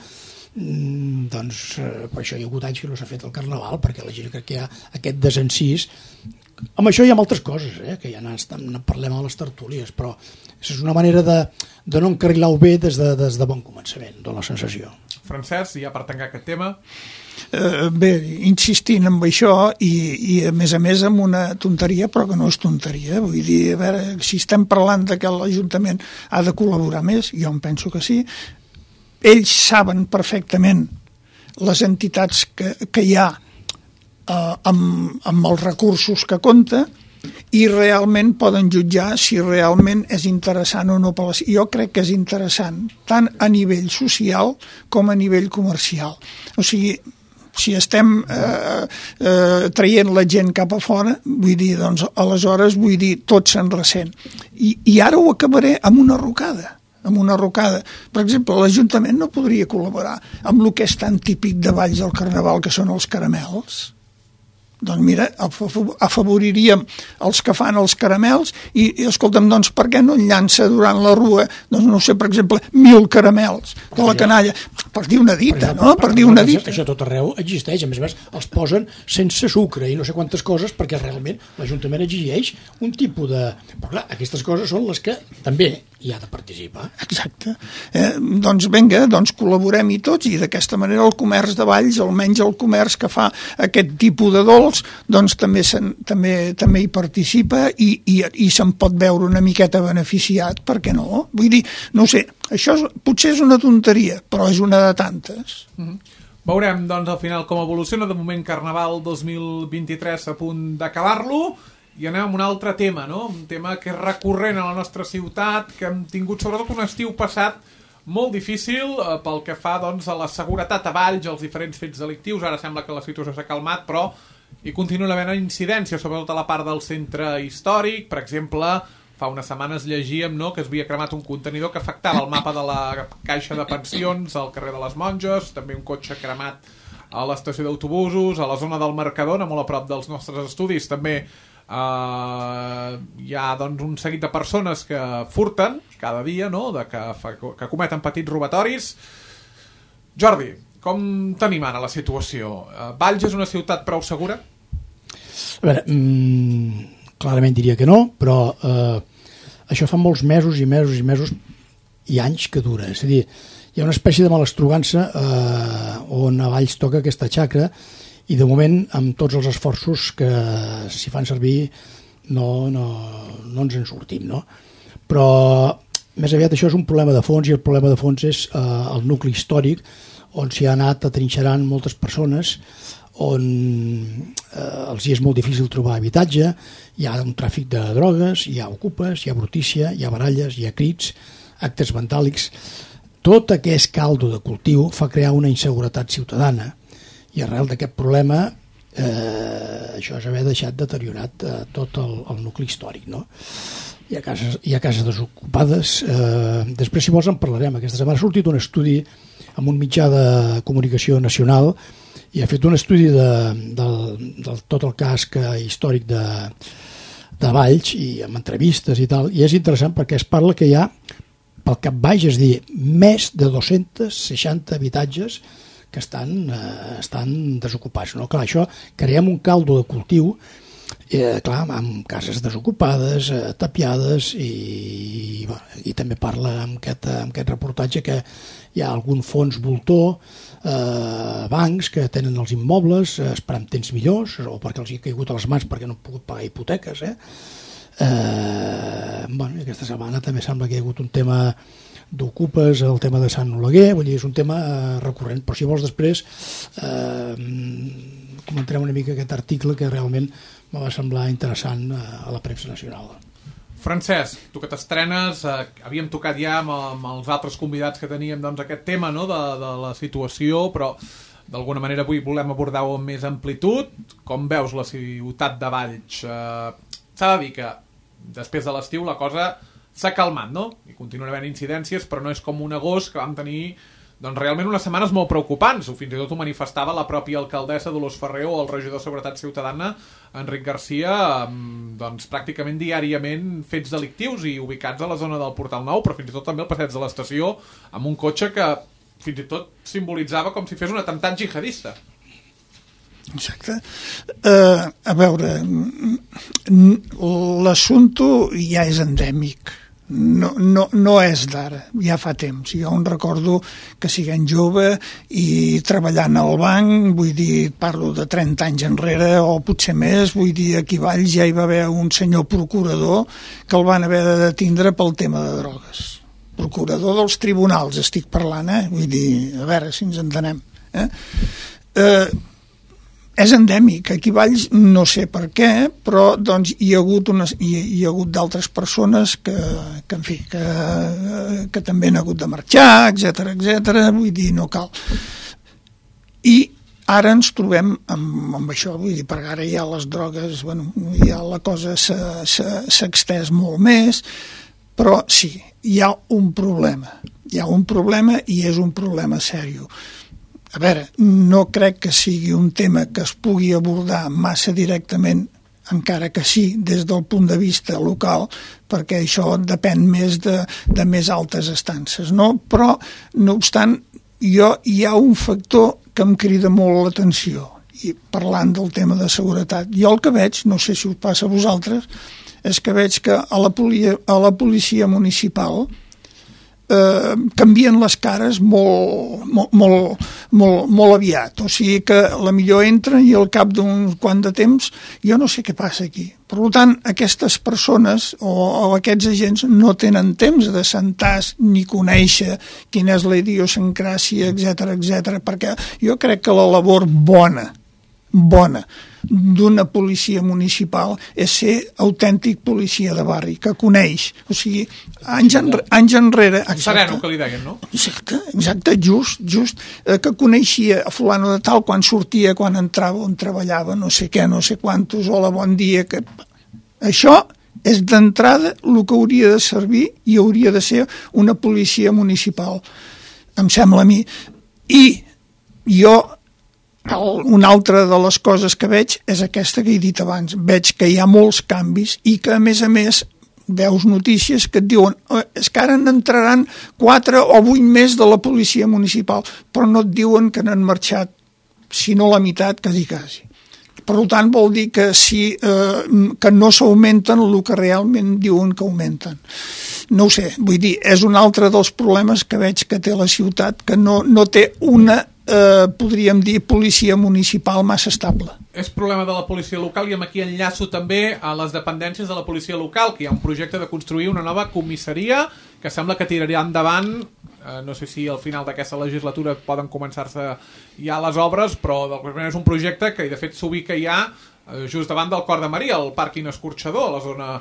doncs, per això hi ha hagut anys que no s'ha fet el Carnaval, perquè la gent crec que hi ha aquest desencís amb això hi ha moltes coses, eh, que ja no parlem a les tertúlies, però és una manera de, de no encarrilar-ho bé des de, des de bon començament, dona la sensació. Francesc, ja per tancar aquest tema... Uh, bé, insistint en això i, i a més a més amb una tonteria, però que no és tonteria, vull dir, a veure, si estem parlant de que l'Ajuntament ha de col·laborar més, jo em penso que sí, ells saben perfectament les entitats que, que hi ha uh, amb, amb els recursos que compta i realment poden jutjar si realment és interessant o no per les... Jo crec que és interessant tant a nivell social com a nivell comercial, o sigui, si estem eh, eh, traient la gent cap a fora, vull dir, doncs aleshores, vull dir, tot se'n ressent. I, i ara ho acabaré amb una rocada, amb una rocada. Per exemple, l'Ajuntament no podria col·laborar amb el que és tan típic de Valls del Carnaval, que són els caramels. Doncs mira, afavoriríem els que fan els caramels i, i escolta'm, doncs per què no llança durant la rua, doncs no sé, per exemple, mil caramels de la canalla, per dir una dita, per exemple, no? Per, per dir una dita. Això tot arreu existeix, a més a més els posen sense sucre i no sé quantes coses perquè realment l'Ajuntament exigeix un tipus de... Però clar, aquestes coses són les que també hi ha de participar. Exacte. Eh, doncs vinga, doncs col·laborem-hi tots i d'aquesta manera el comerç de Valls, almenys el comerç que fa aquest tipus de dolç, doncs també, també, també hi participa i, i, i se'n pot veure una miqueta beneficiat, per què no? Vull dir, no sé, això és, potser és una tonteria, però és una de tantes. Mm-hmm. Veurem, doncs, al final com evoluciona. De moment, Carnaval dos mil vint-i-tres a punt d'acabar-lo. I anem amb un altre tema, no? Un tema que és recurrent a la nostra ciutat, que hem tingut sobretot un estiu passat molt difícil eh, pel que fa, doncs, a la seguretat a Valls, als diferents fets delictius. Ara sembla que la situació s'ha calmat, però hi continua havent incidències, sobretot a la part del centre històric. Per exemple, fa unes setmanes llegíem, no?, que es havia cremat un contenidor que afectava el mapa de la caixa de pensions al carrer de les Monges, també un cotxe cremat a l'estació d'autobusos, a la zona del Mercadona, molt a prop dels nostres estudis. També Uh, hi ha, doncs, un seguit de persones que furten cada dia, no?, de que, fa, que cometen petits robatoris. Jordi, com tenim ara la situació? Uh, Valls és una ciutat prou segura? A veure, mmm, clarament diria que no, però uh, això fa molts mesos i mesos i mesos i anys que dura. És a dir, hi ha una espècie de malastrugança uh, on a Valls toca aquesta xacra i de moment, amb tots els esforços que s'hi fan servir, no, no, no ens en sortim, no? Però més aviat això és un problema de fons, i el problema de fons és eh, el nucli històric, on s'hi ha anat atrinxerant moltes persones, on eh, els hi és molt difícil trobar habitatge, hi ha un tràfic de drogues, hi ha ocupes, hi ha brutícia, hi ha baralles, hi ha crits, actes vandàlics. Tot aquest caldo de cultiu fa crear una inseguretat ciutadana, i arrel d'aquest problema eh, això és haver deixat deteriorat eh, tot el, el nucli històric, no? Hi ha cases, hi ha cases desocupades. Eh, després, si vols, en parlarem. Aquesta setmana ha sortit un estudi amb un mitjà de comunicació nacional i ha fet un estudi de, de, de tot el casc històric de, de Valls i amb entrevistes i tal, i és interessant perquè es parla que hi ha pel cap baix, és a dir, més de dos-cents seixanta habitatges que estan, eh, estan desocupats, no? Clar, això creem un caldo de cultiu, eh, clar, amb cases desocupades, eh, tapiades, i, i, bueno, i també parla amb aquest, amb aquest reportatge que hi ha algun fons voltor, eh, bancs que tenen els immobles eh, esperant temps millors, o perquè els hi ha caigut a les mans perquè no han pogut pagar hipoteques, eh? Eh, bueno, aquesta setmana també sembla que hi ha hagut un tema d'ocupes, el tema de Sant Oleguer, vull dir, és un tema eh, recurrent, però si vols després eh, comentarem una mica aquest article que realment me va semblar interessant eh, a la premsa nacional. Francesc, tu que t'estrenes, eh, havíem tocat ja amb, amb els altres convidats que teníem, doncs, aquest tema, no?, de, de la situació, però d'alguna manera avui volem abordar-ho amb més amplitud. Com veus la ciutat de Valls? Eh, s'ha de dir que després de l'estiu la cosa s'ha calmat, no? I continuen havent incidències, però no és com un agost que vam tenir, doncs, realment unes setmanes molt preocupants. O fins i tot ho manifestava la pròpia alcaldessa Dolors Ferrer o el regidor de Seguretat Ciutadana, Enric Garcia, amb, doncs, pràcticament diàriament fets delictius i ubicats a la zona del Portal Nou, però fins i tot també al passeig de l'estació, amb un cotxe que fins i tot simbolitzava com si fes un atemptat jihadista. Exacte. Uh, a veure, l'assumpte ja és endèmic. No, no, no és d'ara, ja fa temps. Jo em recordo que siguent jove i treballant al banc, vull dir, parlo de trenta anys enrere o potser més, vull dir, aquí a Valls ja hi va haver un senyor procurador que el van haver de detindre pel tema de drogues. Procurador dels tribunals estic parlant, eh? Vull dir, a veure si ens entenem. Eh? Eh, és endèmic, aquí a Valls no sé per què, però doncs hi ha hagut unes, hi, hi ha hagut d'altres persones que, que en fi, que, que també han hagut de marxar, etcètera, etcètera, vull dir, no cal. I ara ens trobem amb, amb això, vull dir, perquè ara ja les drogues, bueno, ja la cosa s'ha extès molt més, però sí, hi ha un problema, hi ha un problema i és un problema seriós. A veure, no crec que sigui un tema que es pugui abordar massa directament, encara que sí, des del punt de vista local, perquè això depèn més de, de més altes estances, no? Però, no obstant, jo, hi ha un factor que em crida molt l'atenció, i parlant del tema de seguretat. Jo el que veig, no sé si us passa a vosaltres, és que veig que a la, policia, a la policia municipal Eh, canvien les cares molt, molt, molt, molt, molt aviat, o sigui que la millor entren i al cap d'un quant de temps jo no sé què passa aquí. Per tant, aquestes persones o, o aquests agents no tenen temps de sentar-se ni conèixer quina és la idiosincràsia, etcètera, etcètera, perquè jo crec que la labor bona, bona, d'una policia municipal és ser autèntic policia de barri, que coneix, o sigui, anys, enre, anys enrere... Exacte, sereno, que li deien, no? Exacte, exacte, just, just, eh, que coneixia a fulano de tal quan sortia, quan entrava, on treballava, no sé què, no sé quantos, hola, bon dia, que... Això és d'entrada el que hauria de servir i hauria de ser una policia municipal, em sembla a mi. I jo... Una altra de les coses que veig és aquesta que he dit abans. Veig que hi ha molts canvis i que, a més a més, veus notícies que et diuen és que ara n'entraran quatre o vuit més de la policia municipal, però no et diuen que n'han marxat, sinó la meitat, quasi, quasi. Per tant, vol dir que, si, eh, que no s'augmenten el que realment diuen que augmenten. No ho sé, vull dir, és un altre dels problemes que veig que té la ciutat, que no, no té una Eh, podríem dir policia municipal massa estable. És problema de la policia local i amb aquí enllaço també a les dependències de la policia local, que hi ha un projecte de construir una nova comissaria que sembla que tiraria endavant, eh, no sé si al final d'aquesta legislatura poden començar-se ja les obres, però d'alguna manera és un projecte que de fet s'ubica ja eh, just davant del Cor de Maria, el pàrquing escorxador, a la zona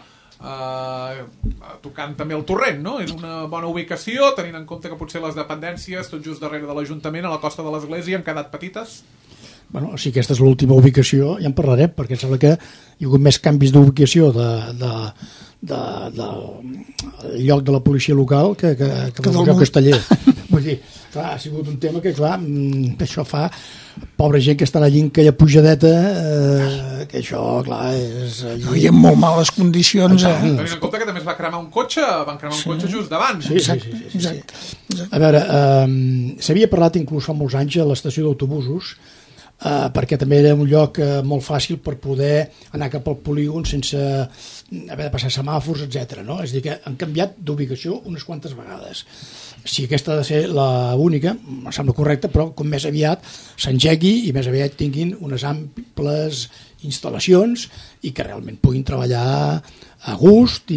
Uh, tocant també el torrent, no? És una bona ubicació, tenint en compte que potser les dependències tot just darrere de l'Ajuntament a la costa de l'església han quedat petites. Bueno, si aquesta és l'última ubicació ja en parlarem, perquè em sembla que hi ha hagut més canvis d'ubicació de, de, de, de, de lloc de la policia local que, que, que, que del lloc casteller. Vull dir, clar, ha sigut un tema que, clar, això fa pobra gent que està allà en aquella pujadeta, eh, que això, clar, és... No, i en molt males condicions. Eh? Tenint en compte que també es va cremar un cotxe, van cremar un sí. cotxe just davant. Sí, sí, sí, sí, sí, exacte, exacte. A veure, eh, s'havia parlat inclús fa molts anys a l'estació d'autobusos, Uh, perquè també era un lloc uh, molt fàcil per poder anar cap al polígon sense haver de passar semàfors, etcètera. No? És a dir, que han canviat d'ubicació unes quantes vegades. Si aquesta ha de ser l'única, em sembla correcte, però com més aviat s'engegui i més aviat tinguin unes amples instal·lacions i que realment puguin treballar a gust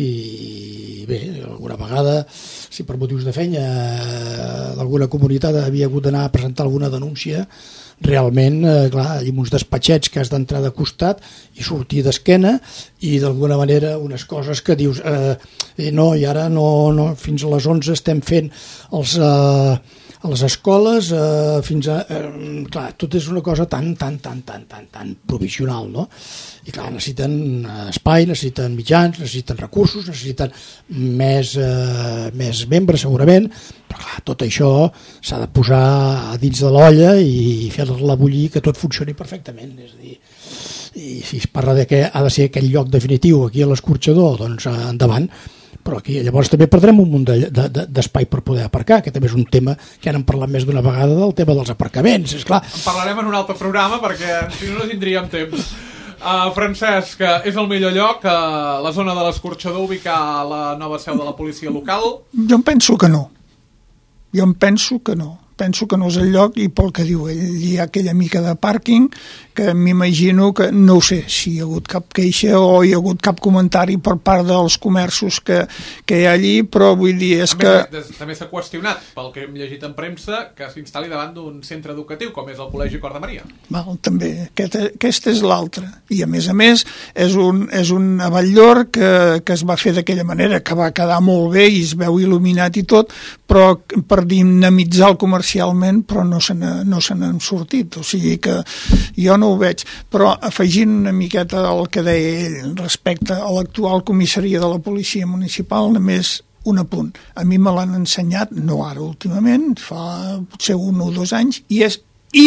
i bé, alguna vegada, si per motius de feina d'alguna comunitat havia hagut d'anar a presentar alguna denúncia, realment, eh, clar, hi ha uns despatxets que has d'entrar de costat i sortir d'esquena i d'alguna manera unes coses que dius eh, no, i ara no, no, fins a les onze estem fent els, eh, a les escoles eh, fins a... Eh, clar, tot és una cosa tan, tan, tan, tan, tan, tan provisional, no? I clar, necessiten espai, necessiten mitjans, necessiten recursos, necessiten més, eh, més membres segurament, però clar, tot això s'ha de posar a dins de l'olla i fer-la bullir que tot funcioni perfectament. És a dir, i si es parla de que ha de ser aquell lloc definitiu aquí a l'escorxador, doncs endavant, però aquí llavors també perdrem un munt d'espai de, de, d'espai per poder aparcar, que també és un tema que ja n'hem parlat més d'una vegada, del tema dels aparcaments, és clar. En parlarem en un altre programa perquè si no no tindríem temps. Uh, Francesc, és el millor lloc, uh, la zona de l'Escorxador, ubicar la nova seu de la policia local? Jo em penso que no. Jo em penso que no. Penso que no és el lloc, i pel que diu ell, hi ha aquella mica de pàrquing que m'imagino que, no ho sé, si hi ha hagut cap queixa o hi ha hagut cap comentari per part dels comerços que, que hi ha allí, però vull dir, és que... També s'ha qüestionat, pel que hem llegit en premsa, que s'instal·li davant d'un centre educatiu, com és el Col·legi Cor de Maria. Val, també, aquest, aquest és l'altre. I a més a més, és un, és un avallor que, que es va fer d'aquella manera, que va quedar molt bé i es veu il·luminat i tot, però per dinamitzar el comercialment, però no se n'ha no se n'han sortit. O sigui que jo no ho veig, però afegint una miqueta al que deia ell respecte a l'actual comissaria de la policia municipal, només un apunt. A mi me l'han ensenyat, no ara últimament, fa potser un o dos anys, i és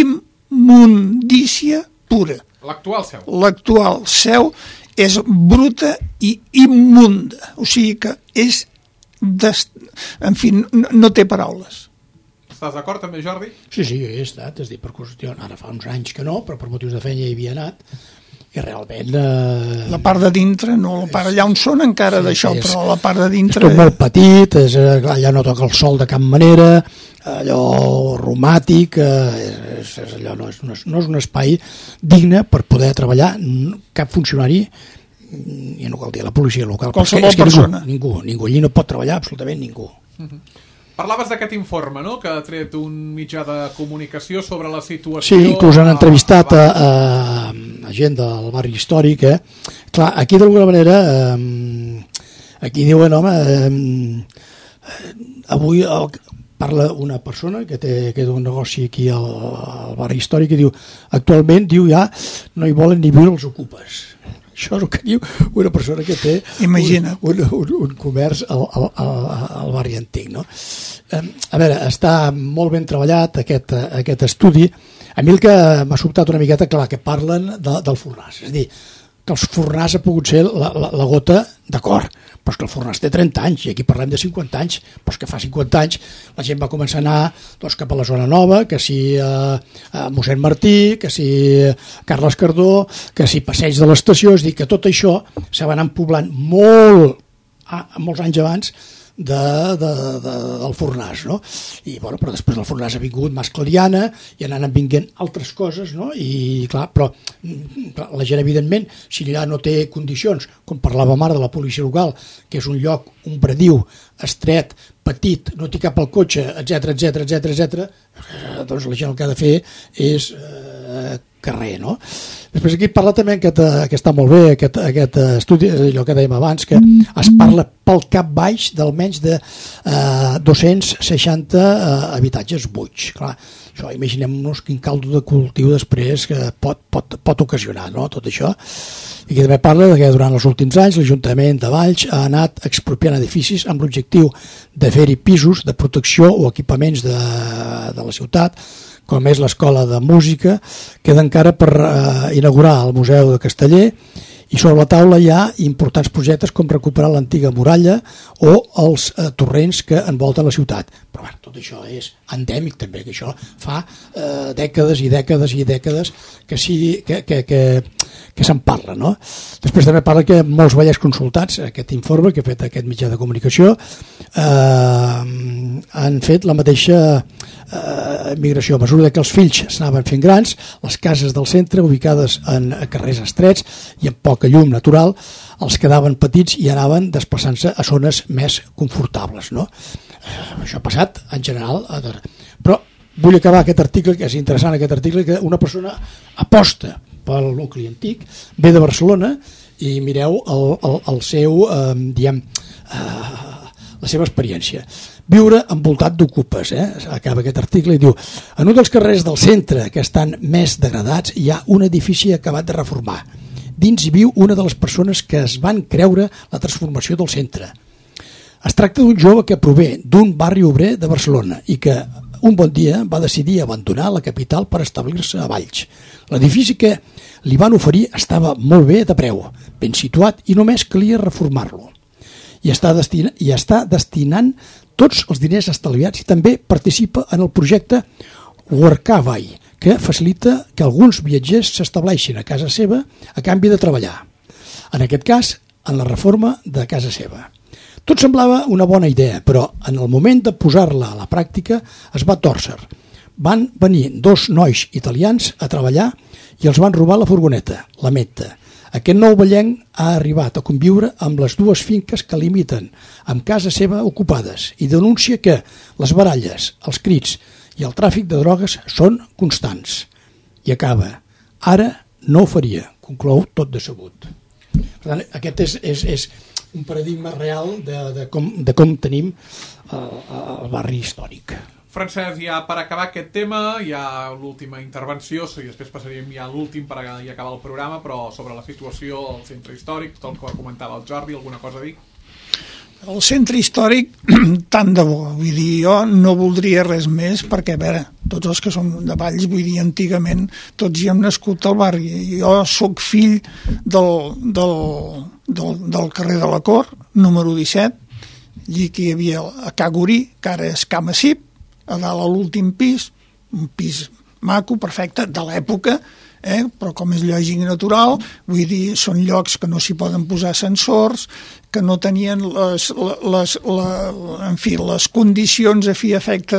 immundícia pura. L'actual seu. L'actual seu és bruta i immunda. O sigui que és... Des... En fi, no, no té paraules. Estàs d'acord també, Jordi? Sí, sí, jo hi he estat, és dir, per qüestió, ara fa uns anys que no, però per motius de feina hi havia anat, i realment... Eh... La part de dintre, no, la part allà on són encara sí, d'això, és, però la part de dintre... És tot molt petit, és, allà no toca el sol de cap manera, allò aromàtic, eh, és, és allò, no és, no, és, no és un espai digne per poder treballar cap funcionari, i no cal dir la policia local, qualsevol és que persona. Ningú, ningú, ningú, allí no pot treballar absolutament ningú. Uh-huh. Parlaves d'aquest informe, no?, que ha tret un mitjà de comunicació sobre la situació... Sí, inclús han entrevistat a, a, a gent del barri històric. Eh? Clar, aquí d'alguna manera, eh, aquí diuen, home, eh, avui el, parla una persona que té, que té un negoci aquí al, al barri històric i diu, actualment, diu ja, no hi volen ni viure els ocupes. Això és el que diu una persona que té un, un, un, un comerç al, al, al, al barri antic. No? A veure, està molt ben treballat aquest, aquest estudi. A mi el que m'ha sobtat una miqueta, clar, que parlen de, del Fornàs. És a dir, que el Fornàs ha pogut ser la, la, la gota, d'acord, però és que el Fornàs té trenta anys i aquí parlem de cinquanta anys, però és que fa cinquanta anys la gent va començar a anar doncs, cap a la zona nova, que si eh, a mossèn Martí, que si Carles Cardó, que si Passeig de l'Estació, és dir, que tot això se va anar poblant molt, ah, molts anys abans de, de, de, del Fornàs, no? I, bueno, però després del Fornàs ha vingut Mas Clariana i anant vinguent altres coses, no? I clar, però clar, la gent evidentment, si allà no té condicions, com parlàvem ara de la policia local, que és un lloc, un brediu, estret, petit, no té cap al cotxe, etc etc etc etc, doncs la gent el que ha de fer és eh, carrer, no? Després aquí parla també que, que està molt bé aquest, aquest estudi, allò que dèiem abans, que es parla pel cap baix d'almenys de eh, dos-cents seixanta eh, habitatges buits. Clar, això imaginem-nos quin caldo de cultiu després que pot, pot, pot ocasionar, no?, tot això. I que també parla que durant els últims anys l'Ajuntament de Valls ha anat expropiant edificis amb l'objectiu de fer-hi pisos de protecció o equipaments de, de la ciutat, com és l'Escola de Música, queda encara per eh, inaugurar el Museu de Casteller, i sobre la taula hi ha importants projectes com recuperar l'antiga muralla o els eh, torrents que envolten la ciutat. Però bueno, tot això és endèmic també, que això fa eh, dècades i dècades i dècades que, sí, que, que, que, que se'n parla, no? Després també parla que molts vellers consultats, aquest informe que ha fet aquest mitjà de comunicació, eh, han fet la mateixa eh, migració. A mesura que els fills s'anaven fent grans, les cases del centre, ubicades en carrers estrets i amb poca llum natural, els quedaven petits i anaven desplaçant-se a zones més confortables, no? Eh, això ha passat en general. Però vull acabar aquest article, que és interessant aquest article, que una persona aposta pel nucli antic, ve de Barcelona i mireu el, el, el seu, eh, diguem, eh, la seva experiència. Viure envoltat d'ocupes, eh? Acaba aquest article i diu: en un dels carrers del centre que estan més degradats hi ha un edifici acabat de reformar. Dins hi viu una de les persones que es van creure la transformació del centre. Es tracta d'un jove que prové d'un barri obrer de Barcelona i que un bon dia va decidir abandonar la capital per establir-se a Valls. L'edifici que li van oferir estava molt bé de preu, ben situat i només calia reformar-lo. i està, destina, i està destinant tots els diners estalviats i també participa en el projecte Workaway, que facilita que alguns viatgers s'estableixin a casa seva a canvi de treballar. En aquest cas, en la reforma de casa seva. Tot semblava una bona idea, però en el moment de posar-la a la pràctica es va tòrcer. Van venir dos nois italians a treballar i els van robar la furgoneta, la Metta. Aquest nou vellenc ha arribat a conviure amb les dues finques que limiten amb casa seva ocupades i denuncia que les baralles, els crits i el tràfic de drogues són constants. I acaba. Ara no ho faria, conclou tot decebut. Per tant, aquest és, és, és un paradigma real de, de, com, de com tenim el, el barri històric. Francesc, ja per acabar aquest tema, hi ha l'última intervenció, i després passaríem ja a l'últim per ja acabar el programa, però sobre la situació al centre històric, tot el que comentava el Jordi, alguna cosa a dir? El centre històric, tant de bo, vull dir, jo no voldria res més perquè, a veure, tots els que som de Valls, vull dir, antigament tots hi hem nascut al barri. Jo sóc fill del, del, del, del carrer de la Cor, número disset, allí que hi havia a Cagurí, que ara és Camassip, a dalt a l'últim pis, un pis maco, perfecte, de l'època, eh? Però com és lògic i natural, vull dir, són llocs que no s'hi poden posar ascensors, que no tenien les, les, la, en fi, les condicions a fi efecte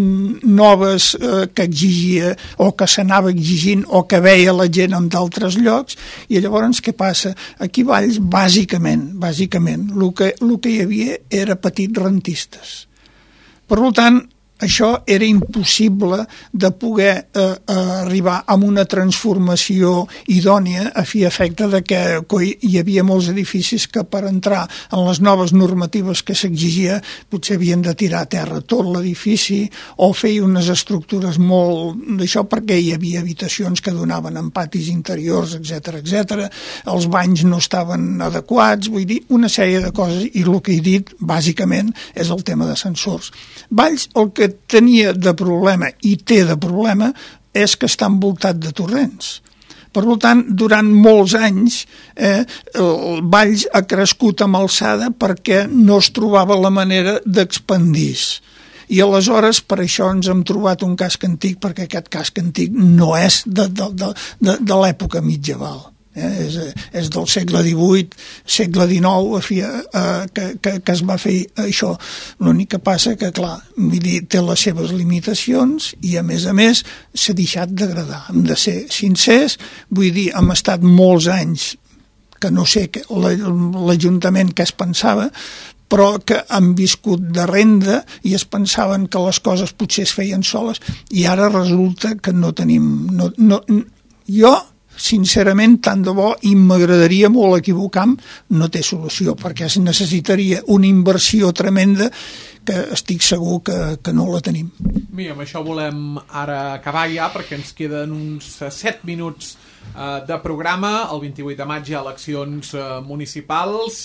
noves eh, que exigia o que s'anava exigint o que veia la gent en d'altres llocs. I llavors què passa? Aquí a Valls, bàsicament, bàsicament, el que, el que hi havia era petits rentistes. Per tant, això era impossible de poder eh, arribar a una transformació idònia a fi efecte de que, que hi havia molts edificis que per entrar en les noves normatives que s'exigia potser havien de tirar a terra tot l'edifici o fer unes estructures molt d'això perquè hi havia habitacions que donaven en patis interiors, etcètera, etcètera. Els banys no estaven adequats, vull dir, una sèrie de coses, i el que he dit bàsicament és el tema d'ascensors. Valls, el que tenia de problema i té de problema és que està envoltat de torrents. Per tant, durant molts anys eh, el Valls ha crescut amb alçada perquè no es trobava la manera d'expandir-se. I aleshores per això ens hem trobat un casc antic, perquè aquest casc antic no és de, de, de, de, de l'època mitjaval. Eh, és, és del segle divuit, segle dinou, a fi, eh, que, que, que es va fer això. L'únic que passa que, clar, vull dir, té les seves limitacions i, a més a més, s'ha deixat d'agradar. Hem de ser sincers, vull dir, hem estat molts anys que no sé que l'Ajuntament què es pensava, però que han viscut de renda i es pensaven que les coses potser es feien soles i ara resulta que no tenim... No, no, jo sincerament, tant de bo, i m'agradaria molt equivocar-me, no té solució, perquè es necessitaria una inversió tremenda que estic segur que, que no la tenim. Mira, amb això volem ara acabar ja, perquè ens queden uns set minuts eh, de programa. El vint-i-vuit de maig hi ha eleccions eh, municipals.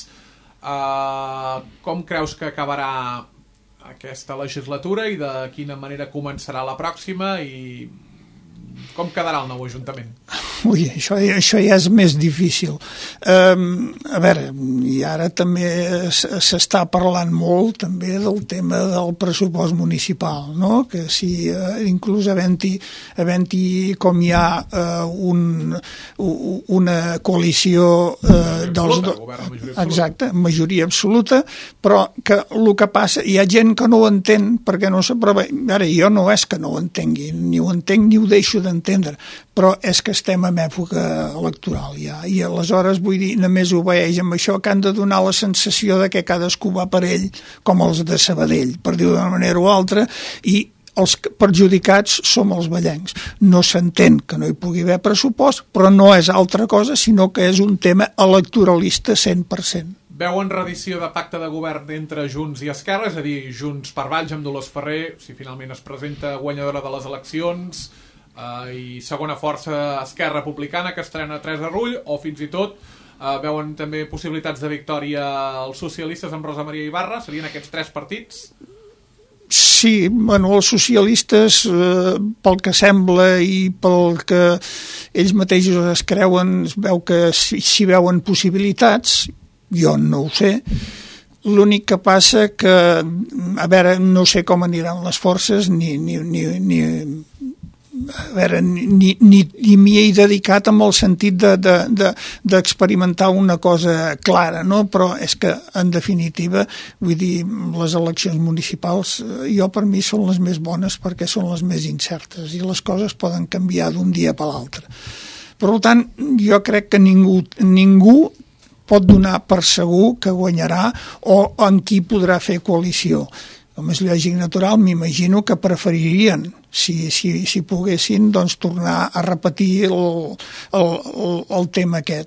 Eh, com creus que acabarà aquesta legislatura i de quina manera començarà la pròxima i com quedarà el nou Ajuntament? Ui, això, això ja és més difícil. Um, a veure, i ara també s'està parlant molt també del tema del pressupost municipal, no? Que si uh, inclús havent-hi havent-hi com hi ha uh, un, una coalició uh, dels dos... Exacte, majoria absoluta, però que el que passa, hi ha gent que no ho entén perquè no s'aprova. Ara, jo no és que no ho entengui, ni ho entenc ni ho deixo d'entendre, però és que estem en època electoral ja, i aleshores vull dir, només obeeix amb això que han de donar la sensació de que cadascú va per ell, com els de Sabadell, per dir-ho d'una manera o altra, i els perjudicats som els vallencs. No s'entén que no hi pugui haver pressupost, però no és altra cosa, sinó que és un tema electoralista cent per cent. Veuen reedició de pacte de govern entre Junts i Esquerra, és a dir, Junts per Valls amb Dolors Ferrer, si finalment es presenta guanyadora de les eleccions, Uh, i segona força Esquerra Republicana que estrena Teresa Rull, o fins i tot uh, veuen també possibilitats de victòria els socialistes amb Rosa Maria Ibarra? Serien aquests tres partits? Sí, bueno, els socialistes eh, pel que sembla i pel que ells mateixos es creuen, es veu que si, si veuen possibilitats, jo no ho sé. L'únic que passa que, a veure, no sé com aniran les forces, ni, ni, ni, ni a veure, ni, ni, ni m'hi he dedicat amb el sentit de, de, de, d'experimentar una cosa clara, no? Però és que, en definitiva, vull dir, les eleccions municipals, jo per mi són les més bones perquè són les més incertes i les coses poden canviar d'un dia per l'altre. Per tant, jo crec que ningú, ningú pot donar per segur que guanyarà o en qui podrà fer coalició. Com és lògic natural, m'imagino que preferirien, si, si, si poguessin, doncs, tornar a repetir el, el, el, el tema aquest.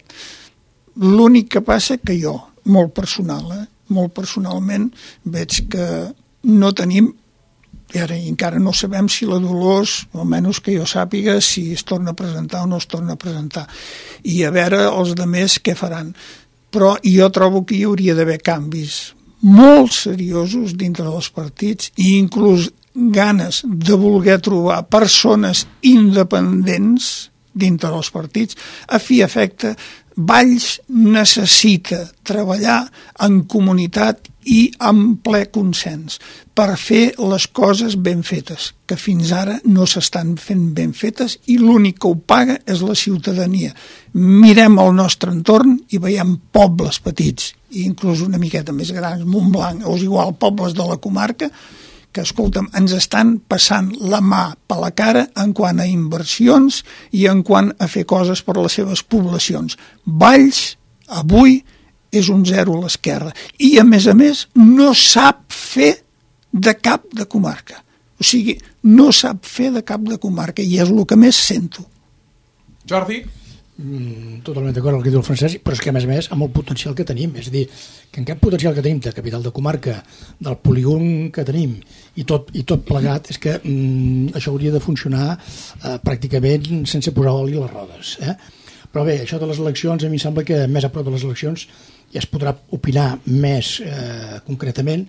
L'únic que passa que jo, molt personal, eh, molt personalment, veig que no tenim, i ara encara no sabem si la Dolors, almenys que jo sàpiga, si es torna a presentar o no es torna a presentar. I a veure els altres què faran. Però jo trobo que hi hauria d'haver canvis molt seriosos dintre dels partits i inclús ganes de voler trobar persones independents dintre dels partits. A fi i efecte, Valls necessita treballar en comunitat i en ple consens per fer les coses ben fetes, que fins ara no s'estan fent ben fetes i l'únic que ho paga és la ciutadania. Mirem el nostre entorn i veiem pobles petits, i inclús una miqueta més grans, Montblanc, o és igual, pobles de la comarca, que, escolta'm, ens estan passant la mà per la cara en quant a inversions i en quant a fer coses per les seves poblacions. Valls, avui, és un zero a l'esquerra. I, a més a més, no sap fer de cap de comarca. O sigui, no sap fer de cap de comarca i és el que més sento. Jordi? Mm, totalment d'acord amb el que diu el Francesc, però és que a més a més amb el potencial que tenim, és a dir, que en aquest potencial que tenim de capital de comarca, del polígon que tenim i tot, i tot plegat, és que mm, això hauria de funcionar eh, pràcticament sense posar oli a les rodes, eh? Però bé, això de les eleccions, a mi em sembla que més a prop de les eleccions ja es podrà opinar més eh, concretament,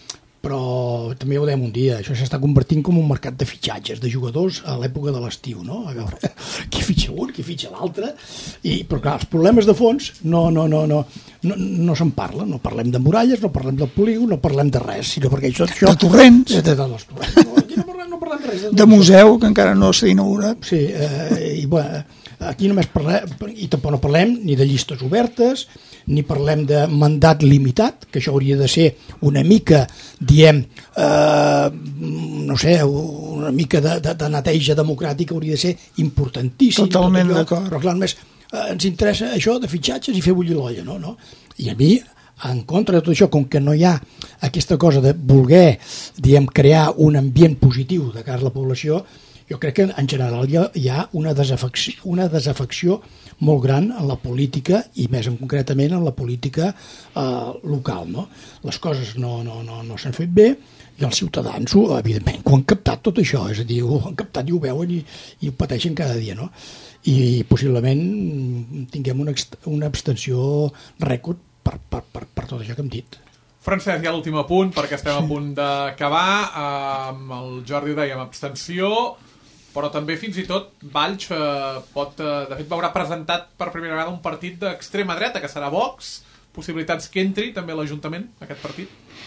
però també ho dèiem un dia, això s'està convertint com un mercat de fitxatges de jugadors a l'època de l'estiu, no? A veure, qui fitxa un, qui fitxa l'altre, i, però clar, els problemes de fons no, no, no, no, no, no se'n parla, no parlem de muralles, no parlem del polígon, no parlem de res, sinó perquè això... això de torrents. De, de, de, de, torrents. No, aquí no parlem, no parlem de res. De, de museu, que encara no s'ha inaugurat. Sí, eh, i bueno, aquí només parlem, i tampoc no parlem ni de llistes obertes, ni parlem de mandat limitat, que això hauria de ser una mica, diem, eh, no sé, una mica de, de, de neteja democràtica, hauria de ser importantíssim. Totalment tot d'acord. Però clar, només eh, ens interessa això de fitxatges i fer bullir l'olla, no? no? I a mi, en contra de tot això, com que no hi ha aquesta cosa de voler, diem, crear un ambient positiu de cara a la població, jo crec que en general hi ha, hi ha una, desafecció, una desafecció molt gran en la política i més en concretament en la política eh, local, no? Les coses no, no, no, no s'han fet bé i els ciutadans, evidentment, ho han captat tot això, és a dir, ho han captat i ho veuen i, i ho pateixen cada dia, no? I possiblement tinguem una, una abstenció rècord per, per, per, per tot això que hem dit. Francesc, ja l'últim apunt, perquè estem a punt d'acabar. Amb el Jordi ho dèiem, abstenció, però també fins i tot Valls eh, pot, eh, de fet, veurà presentat per primera vegada un partit d'extrema dreta, que serà Vox, possibilitats que entri també a l'Ajuntament, aquest partit?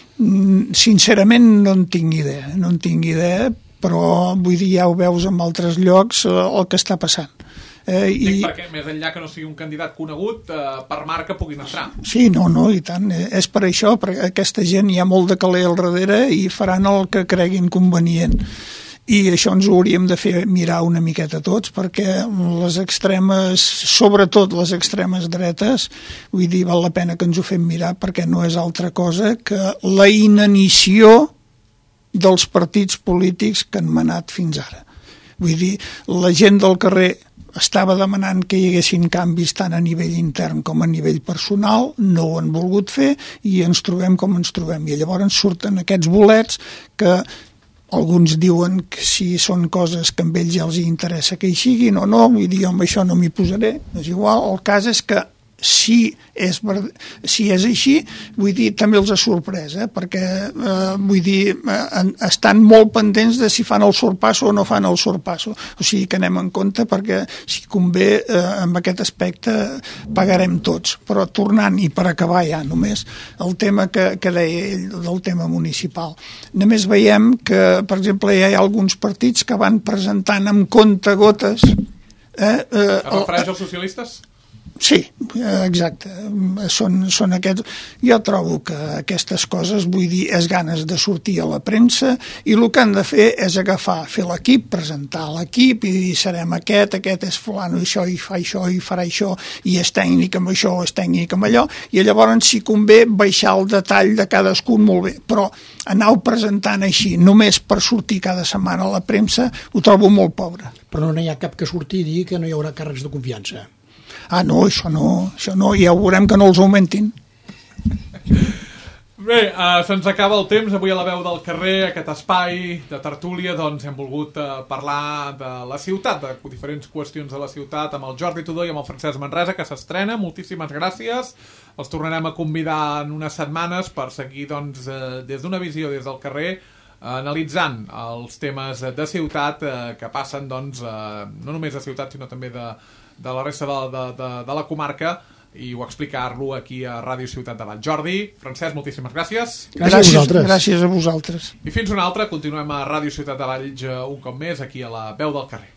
Sincerament no en tinc idea, no en tinc idea, però vull dir, ja ho veus en altres llocs eh, el que està passant. Eh, Dic i... perquè, més enllà que no sigui un candidat conegut, eh, per marca puguin entrar. Sí, no, no, i tant. És per això, perquè aquesta gent hi ha molt de caler al darrere i faran el que creguin convenient. I això ens ho hauríem de fer mirar una miqueta tots, perquè les extremes, sobretot les extremes dretes, vull dir, val la pena que ens ho fem mirar, perquè no és altra cosa que la inanició dels partits polítics que han manat fins ara. Vull dir, la gent del carrer estava demanant que hi haguessin canvis tant a nivell intern com a nivell personal, no ho han volgut fer i ens trobem com ens trobem. I llavors ens surten aquests bolets que alguns diuen que si són coses que a ells ja els interessa que hi siguin o no, vull dir, amb això no m'hi posaré, és igual. El cas és que si és, si és així, vull dir, també els ha sorprès, eh? Perquè eh, vull dir, eh, estan molt pendents de si fan el sorpasso o no fan el sorpasso, o sigui que anem en compte perquè si convé eh, amb aquest aspecte pagarem tots, però tornant i per acabar ja només el tema que, que deia ell del tema municipal, només veiem que per exemple hi ha alguns partits que van presentant amb comptagotes. Eh, eh, es refereix als socialistes? Sí, exacte. Són, són aquests. Jo trobo que aquestes coses, vull dir, és ganes de sortir a la premsa i el que han de fer és agafar, fer l'equip, presentar l'equip i dir serem aquest, aquest és fulano, això, i fa això, i farà això, i és tècnic amb això, és tècnic amb allò, i llavors si convé baixar el detall de cadascun molt bé, però anar-ho presentant així, només per sortir cada setmana a la premsa, ho trobo molt pobre. Però no hi ha cap que surti i digui que no hi haurà càrrecs de confiança. Ah, no, això no, això no, ja veurem que no els augmentin. Bé, uh, se'ns acaba el temps. Avui a la veu del carrer, aquest espai de tertúlia, doncs hem volgut uh, parlar de la ciutat, de diferents qüestions de la ciutat, amb el Jordi Tudó i amb el Francesc Manresa, que s'estrena. Moltíssimes gràcies. Els tornarem a convidar en unes setmanes per seguir, doncs, uh, des d'una visió, des del carrer, uh, analitzant els temes de ciutat uh, que passen, doncs, uh, no només de ciutat, sinó també de de la resta de, de, de, de la comarca, i ho explicar-lo aquí a Ràdio Ciutat de Valls. Jordi, Francesc, moltíssimes gràcies. Gràcies a vosaltres. Gràcies a vosaltres. I fins una altra, continuem a Ràdio Ciutat de Valls un cop més, aquí a la veu del carrer.